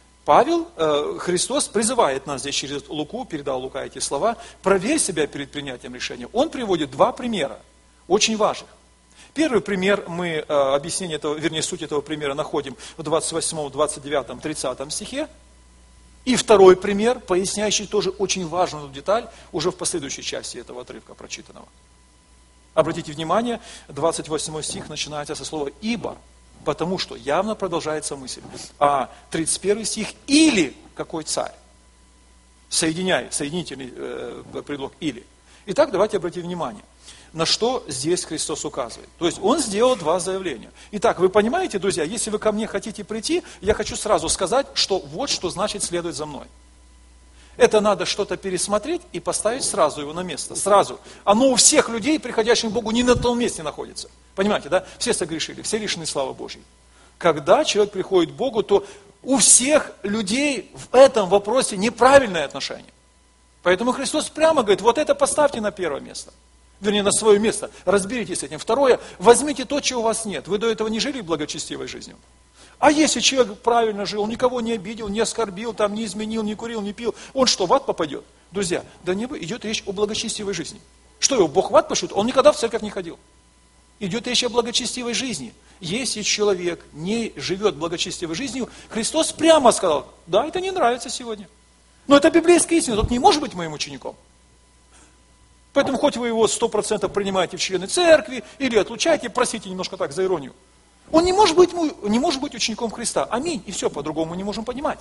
Христос призывает нас здесь через Луку, передал Лука эти слова, проверь себя перед принятием решения. Он приводит два примера, очень важных. Первый пример, мы объяснение этого, вернее, суть этого примера находим в 28, 29, 30 стихе. И второй пример, поясняющий тоже очень важную деталь, уже в последующей части этого отрывка прочитанного. Обратите внимание, 28 стих начинается со слова «ибо», потому что явно продолжается мысль. А 31 стих «или» какой царь? Соединительный предлог «или». Итак, давайте обратим внимание, на что здесь Христос указывает. То есть Он сделал два заявления. Итак, вы понимаете, друзья, если вы ко мне хотите прийти, я хочу сразу сказать, что вот что значит следовать за мной. Это надо что-то пересмотреть и поставить сразу его на место. Сразу. Оно у всех людей, приходящих к Богу, не на том месте находится. Понимаете, да? Все согрешили, все лишены славы Божьей. Когда человек приходит к Богу, то у всех людей в этом вопросе неправильное отношение. Поэтому Христос прямо говорит, вот это поставьте на первое место. Вернее, на свое место. Разберитесь с этим. Второе, возьмите то, чего у вас нет. Вы до этого не жили благочестивой жизнью. А если человек правильно жил, никого не обидел, не оскорбил, там, не изменил, не курил, не пил, он что, в ад попадет? Друзья, до неба идет речь о благочестивой жизни. Что его, Бог в ад пошлет? Он никогда в церковь не ходил. Идет речь о благочестивой жизни. Если человек не живет благочестивой жизнью, Христос прямо сказал, да, это не нравится сегодня. Но это библейская истина, тот не может быть моим учеником. Поэтому хоть вы его 100% принимаете в члены церкви, или отлучаете, простите немножко так за иронию. Он не может быть учеником Христа. Аминь. И все, по-другому мы не можем понимать.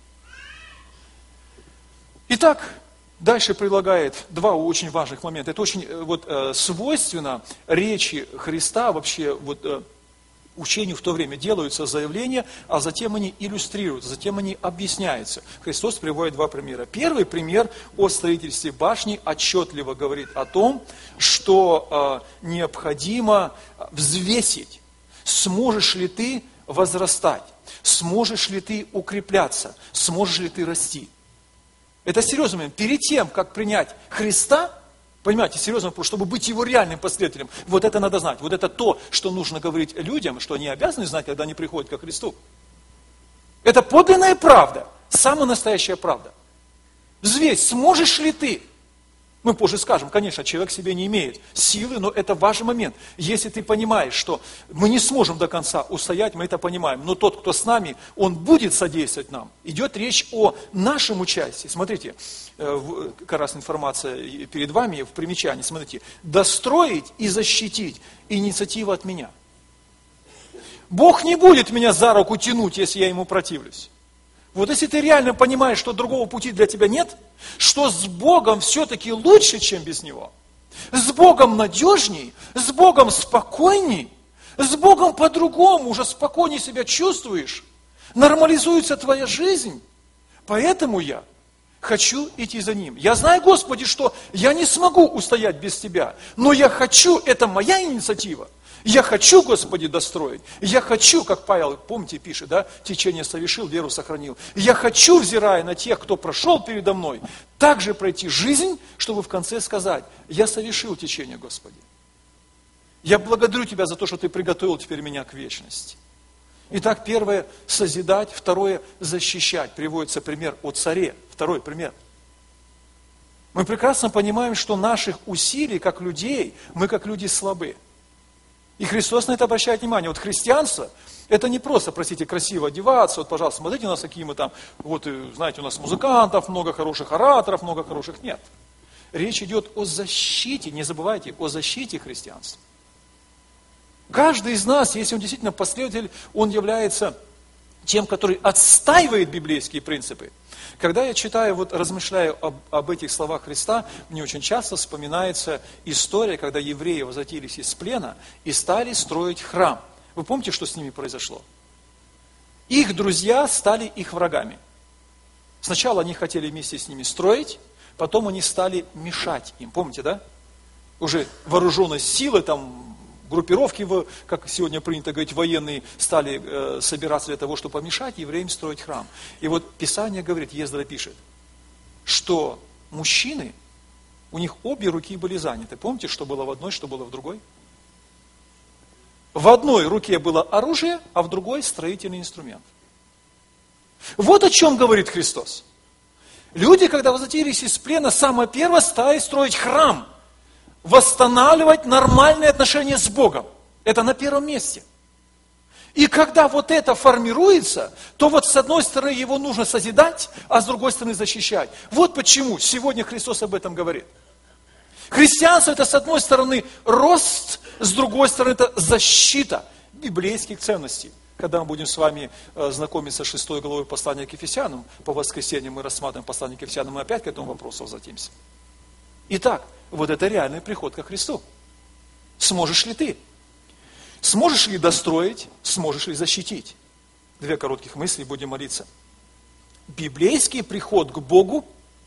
Итак, дальше предлагает два очень важных момента. Это очень свойственно речи Христа, вообще учению в то время делаются заявления, а затем они иллюстрируются, затем они объясняются. Христос приводит два примера. Первый пример о строительстве башни отчетливо говорит о том, что необходимо взвесить, сможешь ли ты возрастать, сможешь ли ты укрепляться, сможешь ли ты расти. Это серьезный момент. Перед тем, как принять Христа, понимаете, серьезный вопрос, чтобы быть его реальным последователем, вот это надо знать. Вот это то, что нужно говорить людям, что они обязаны знать, когда они приходят ко Христу. Это подлинная правда, самая настоящая правда. Взвесь, сможешь ли ты? Мы позже скажем, конечно, человек в себе не имеет силы, но это важный момент. Если ты понимаешь, что мы не сможем до конца устоять, мы это понимаем, но тот, кто с нами, он будет содействовать нам. Идет речь о нашем участии. Смотрите, как раз информация перед вами в примечании, смотрите. Достроить и защитить инициатива от меня. Бог не будет меня за руку тянуть, если я ему противлюсь. Вот если ты реально понимаешь, что другого пути для тебя нет, что с Богом все-таки лучше, чем без Него, с Богом надежней, с Богом спокойней, с Богом по-другому, уже спокойнее себя чувствуешь, нормализуется твоя жизнь, поэтому я хочу идти за Ним. Я знаю, Господи, что я не смогу устоять без Тебя, но я хочу, это моя инициатива. Я хочу, Господи, достроить. Я хочу, как Павел, помните, пишет, да, течение совершил, веру сохранил. Я хочу, взирая на тех, кто прошел передо мной, также пройти жизнь, чтобы в конце сказать, я совершил течение, Господи. Я благодарю Тебя за то, что Ты приготовил теперь меня к вечности. Итак, первое – созидать, второе – защищать. Приводится пример о царе. Второй пример. Мы прекрасно понимаем, что наших усилий, как людей, мы как люди слабы. И Христос на это обращает внимание. Вот христианство, это не просто, простите, красиво одеваться, вот, пожалуйста, смотрите, у нас какие мы там, вот, знаете, у нас музыкантов, много хороших ораторов, много хороших, нет. Речь идет о защите, не забывайте, о защите христианства. Каждый из нас, если он действительно последователь, он является тем, который отстаивает библейские принципы. Когда я читаю, вот размышляю об этих словах Христа, мне очень часто вспоминается история, когда евреи возвратились из плена и стали строить храм. Вы помните, что с ними произошло? Их друзья стали их врагами. Сначала они хотели вместе с ними строить, потом они стали мешать им. Помните, да? Уже вооруженные силы, там, группировки, как сегодня принято говорить, военные стали собираться для того, чтобы помешать евреям строить храм. И вот Писание говорит, Ездра пишет, что мужчины, у них обе руки были заняты. Помните, что было в одной, что было в другой? В одной руке было оружие, а в другой строительный инструмент. Вот о чем говорит Христос. Люди, когда возвратились из плена, самое первое стали строить храм. Восстанавливать нормальные отношения с Богом. Это на первом месте. И когда вот это формируется, то вот с одной стороны его нужно созидать, а с другой стороны защищать. Вот почему сегодня Христос об этом говорит. Христианство это с одной стороны рост, с другой стороны это защита библейских ценностей. Когда мы будем с вами знакомиться с 6 главой послания к Ефесянам, по воскресеньям мы рассматриваем послание к Ефесянам, мы опять к этому вопросу возвратимся. Итак, вот это реальный приход ко Христу. Сможешь ли ты? Сможешь ли достроить? Сможешь ли защитить? Две коротких мысли, будем молиться. Библейский приход к Богу,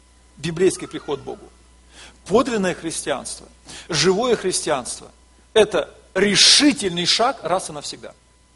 подлинное христианство, живое христианство, это решительный шаг раз и навсегда.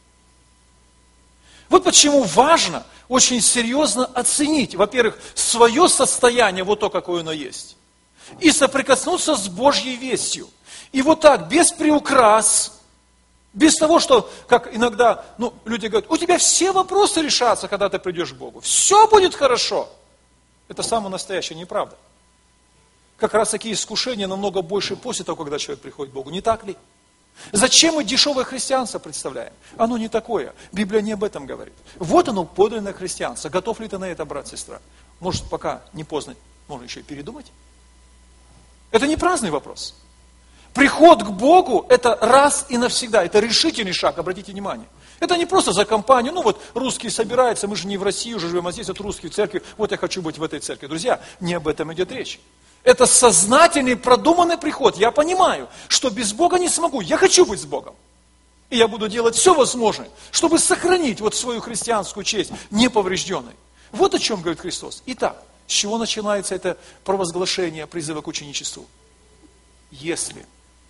Вот почему важно очень серьезно оценить, во-первых, свое состояние, вот то, какое оно есть. И соприкоснуться с Божьей вестью. И вот так, без приукрас, без того, что, как иногда, люди говорят, у тебя все вопросы решатся, когда ты придешь к Богу. Все будет хорошо. Это самое настоящее, неправда. Как раз такие искушения намного больше после того, когда человек приходит к Богу. Не так ли? Зачем мы дешевое христианство представляем? Оно не такое. Библия не об этом говорит. Вот оно, подлинное христианство. Готов ли ты на это, брат, сестра? Может, пока не поздно, можно еще и передумать? Это не праздный вопрос. Приход к Богу – это раз и навсегда. Это решительный шаг, обратите внимание. Это не просто за компанию. Вот русские собираются, мы же не в России уже живем, а здесь вот русские в церкви. Вот я хочу быть в этой церкви. Друзья, не об этом идет речь. Это сознательный, продуманный приход. Я понимаю, что без Бога не смогу. Я хочу быть с Богом. И я буду делать все возможное, чтобы сохранить вот свою христианскую честь неповрежденной. Вот о чем говорит Христос. Итак, с чего начинается это провозглашение призыва к ученичеству? Если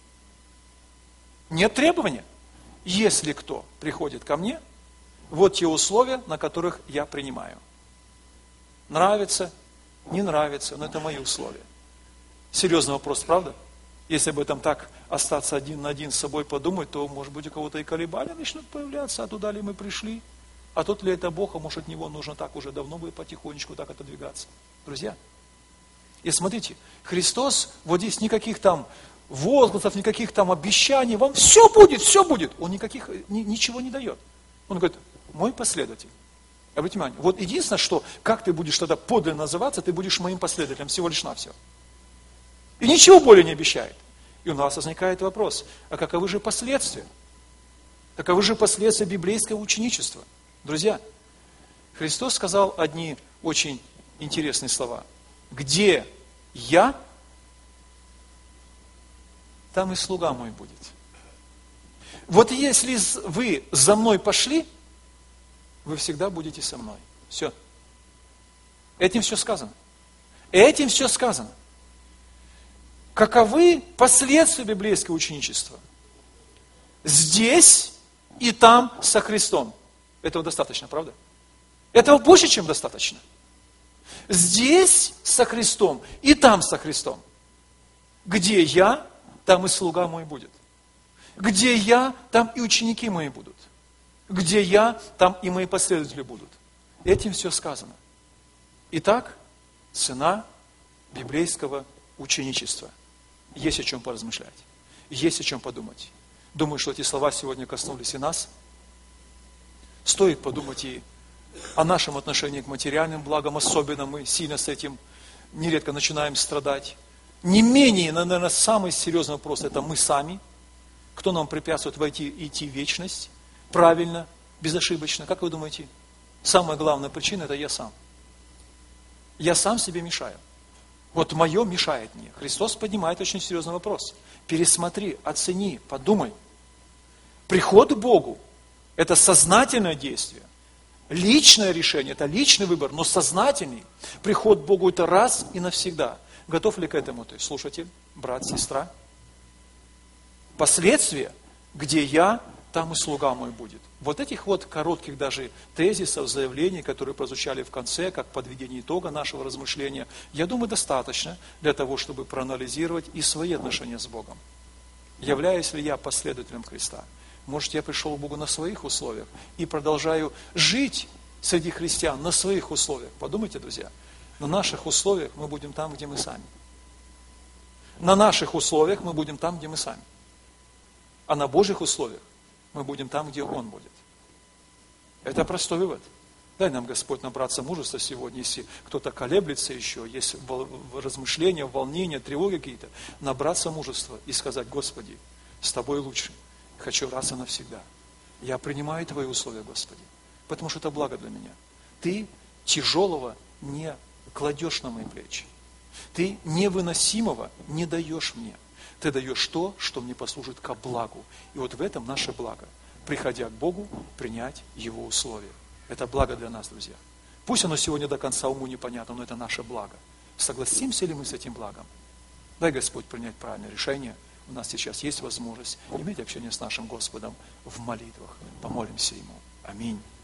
нет требования, если кто приходит ко мне, вот те условия, на которых я принимаю. Нравится, не нравится, но это мои условия. Серьезный вопрос, правда? Если об этом так остаться один на один с собой подумать, то, может быть, у кого-то и колебания начнут появляться, а туда ли мы пришли? А тот ли это Бог, а может, от Него нужно так уже давно бы потихонечку так отодвигаться. Друзья, и смотрите, Христос, вот здесь никаких там возгласов, никаких там обещаний, вам все будет. Он ничего не дает. Он говорит, мой последователь. Обратите внимание, вот единственное, что, как ты будешь тогда подлинно называться, ты будешь моим последователем, всего лишь навсего. И ничего более не обещает. И у нас возникает вопрос, а каковы же последствия? Каковы же последствия библейского ученичества? Друзья, Христос сказал одни очень интересные слова. Где я, там и слуга мой будет. Вот если вы за мной пошли, вы всегда будете со мной. Все. Этим все сказано. Этим все сказано. Каковы последствия библейского ученичества? Здесь и там со Христом. Этого достаточно, правда? Этого больше, чем достаточно. Здесь со Христом и там со Христом. Где я, там и слуга мой будет. Где я, там и ученики мои будут. Где я, там и мои последователи будут. Этим все сказано. Итак, цена библейского ученичества. Есть о чем поразмышлять. Есть о чем подумать. Думаю, что эти слова сегодня коснулись и нас. Стоит подумать и о нашем отношении к материальным благам, особенно мы сильно с этим нередко начинаем страдать. Не менее, наверное, самый серьезный вопрос – это мы сами. Кто нам препятствует идти в вечность правильно, безошибочно? Как вы думаете? Самая главная причина – это я сам. Я сам себе мешаю. Вот мое мешает мне. Христос поднимает очень серьезный вопрос. Пересмотри, оцени, подумай. Приход к Богу – это сознательное действие. Личное решение – это личный выбор, но сознательный. Приход к Богу – это раз и навсегда. Готов ли к этому ты, слушатель, брат, сестра? Последствия, где я, там и слуга мой будет. Вот этих вот коротких даже тезисов, заявлений, которые прозвучали в конце, как подведение итога нашего размышления, я думаю, достаточно для того, чтобы проанализировать и свои отношения с Богом. Являюсь ли я последователем Христа? Может, я пришел к Богу на своих условиях и продолжаю жить среди христиан на своих условиях. Подумайте, друзья, на наших условиях мы будем там, где мы сами. На наших условиях мы будем там, где мы сами. А на Божьих условиях мы будем там, где Он будет. Это простой вывод. Дай нам, Господь, набраться мужества сегодня, если кто-то колеблется еще, есть размышления, волнения, тревоги какие-то, набраться мужества и сказать: Господи, с Тобой лучше. Хочу раз и навсегда. Я принимаю Твои условия, Господи, потому что это благо для меня. Ты тяжелого не кладешь на мои плечи. Ты невыносимого не даешь мне. Ты даешь то, что мне послужит ко благу. И вот в этом наше благо. Приходя к Богу, принять Его условия. Это благо для нас, друзья. Пусть оно сегодня до конца уму непонятно, но это наше благо. Согласимся ли мы с этим благом? Дай, Господь, принять правильное решение. У нас сейчас есть возможность иметь общение с нашим Господом в молитвах. Помолимся Ему. Аминь.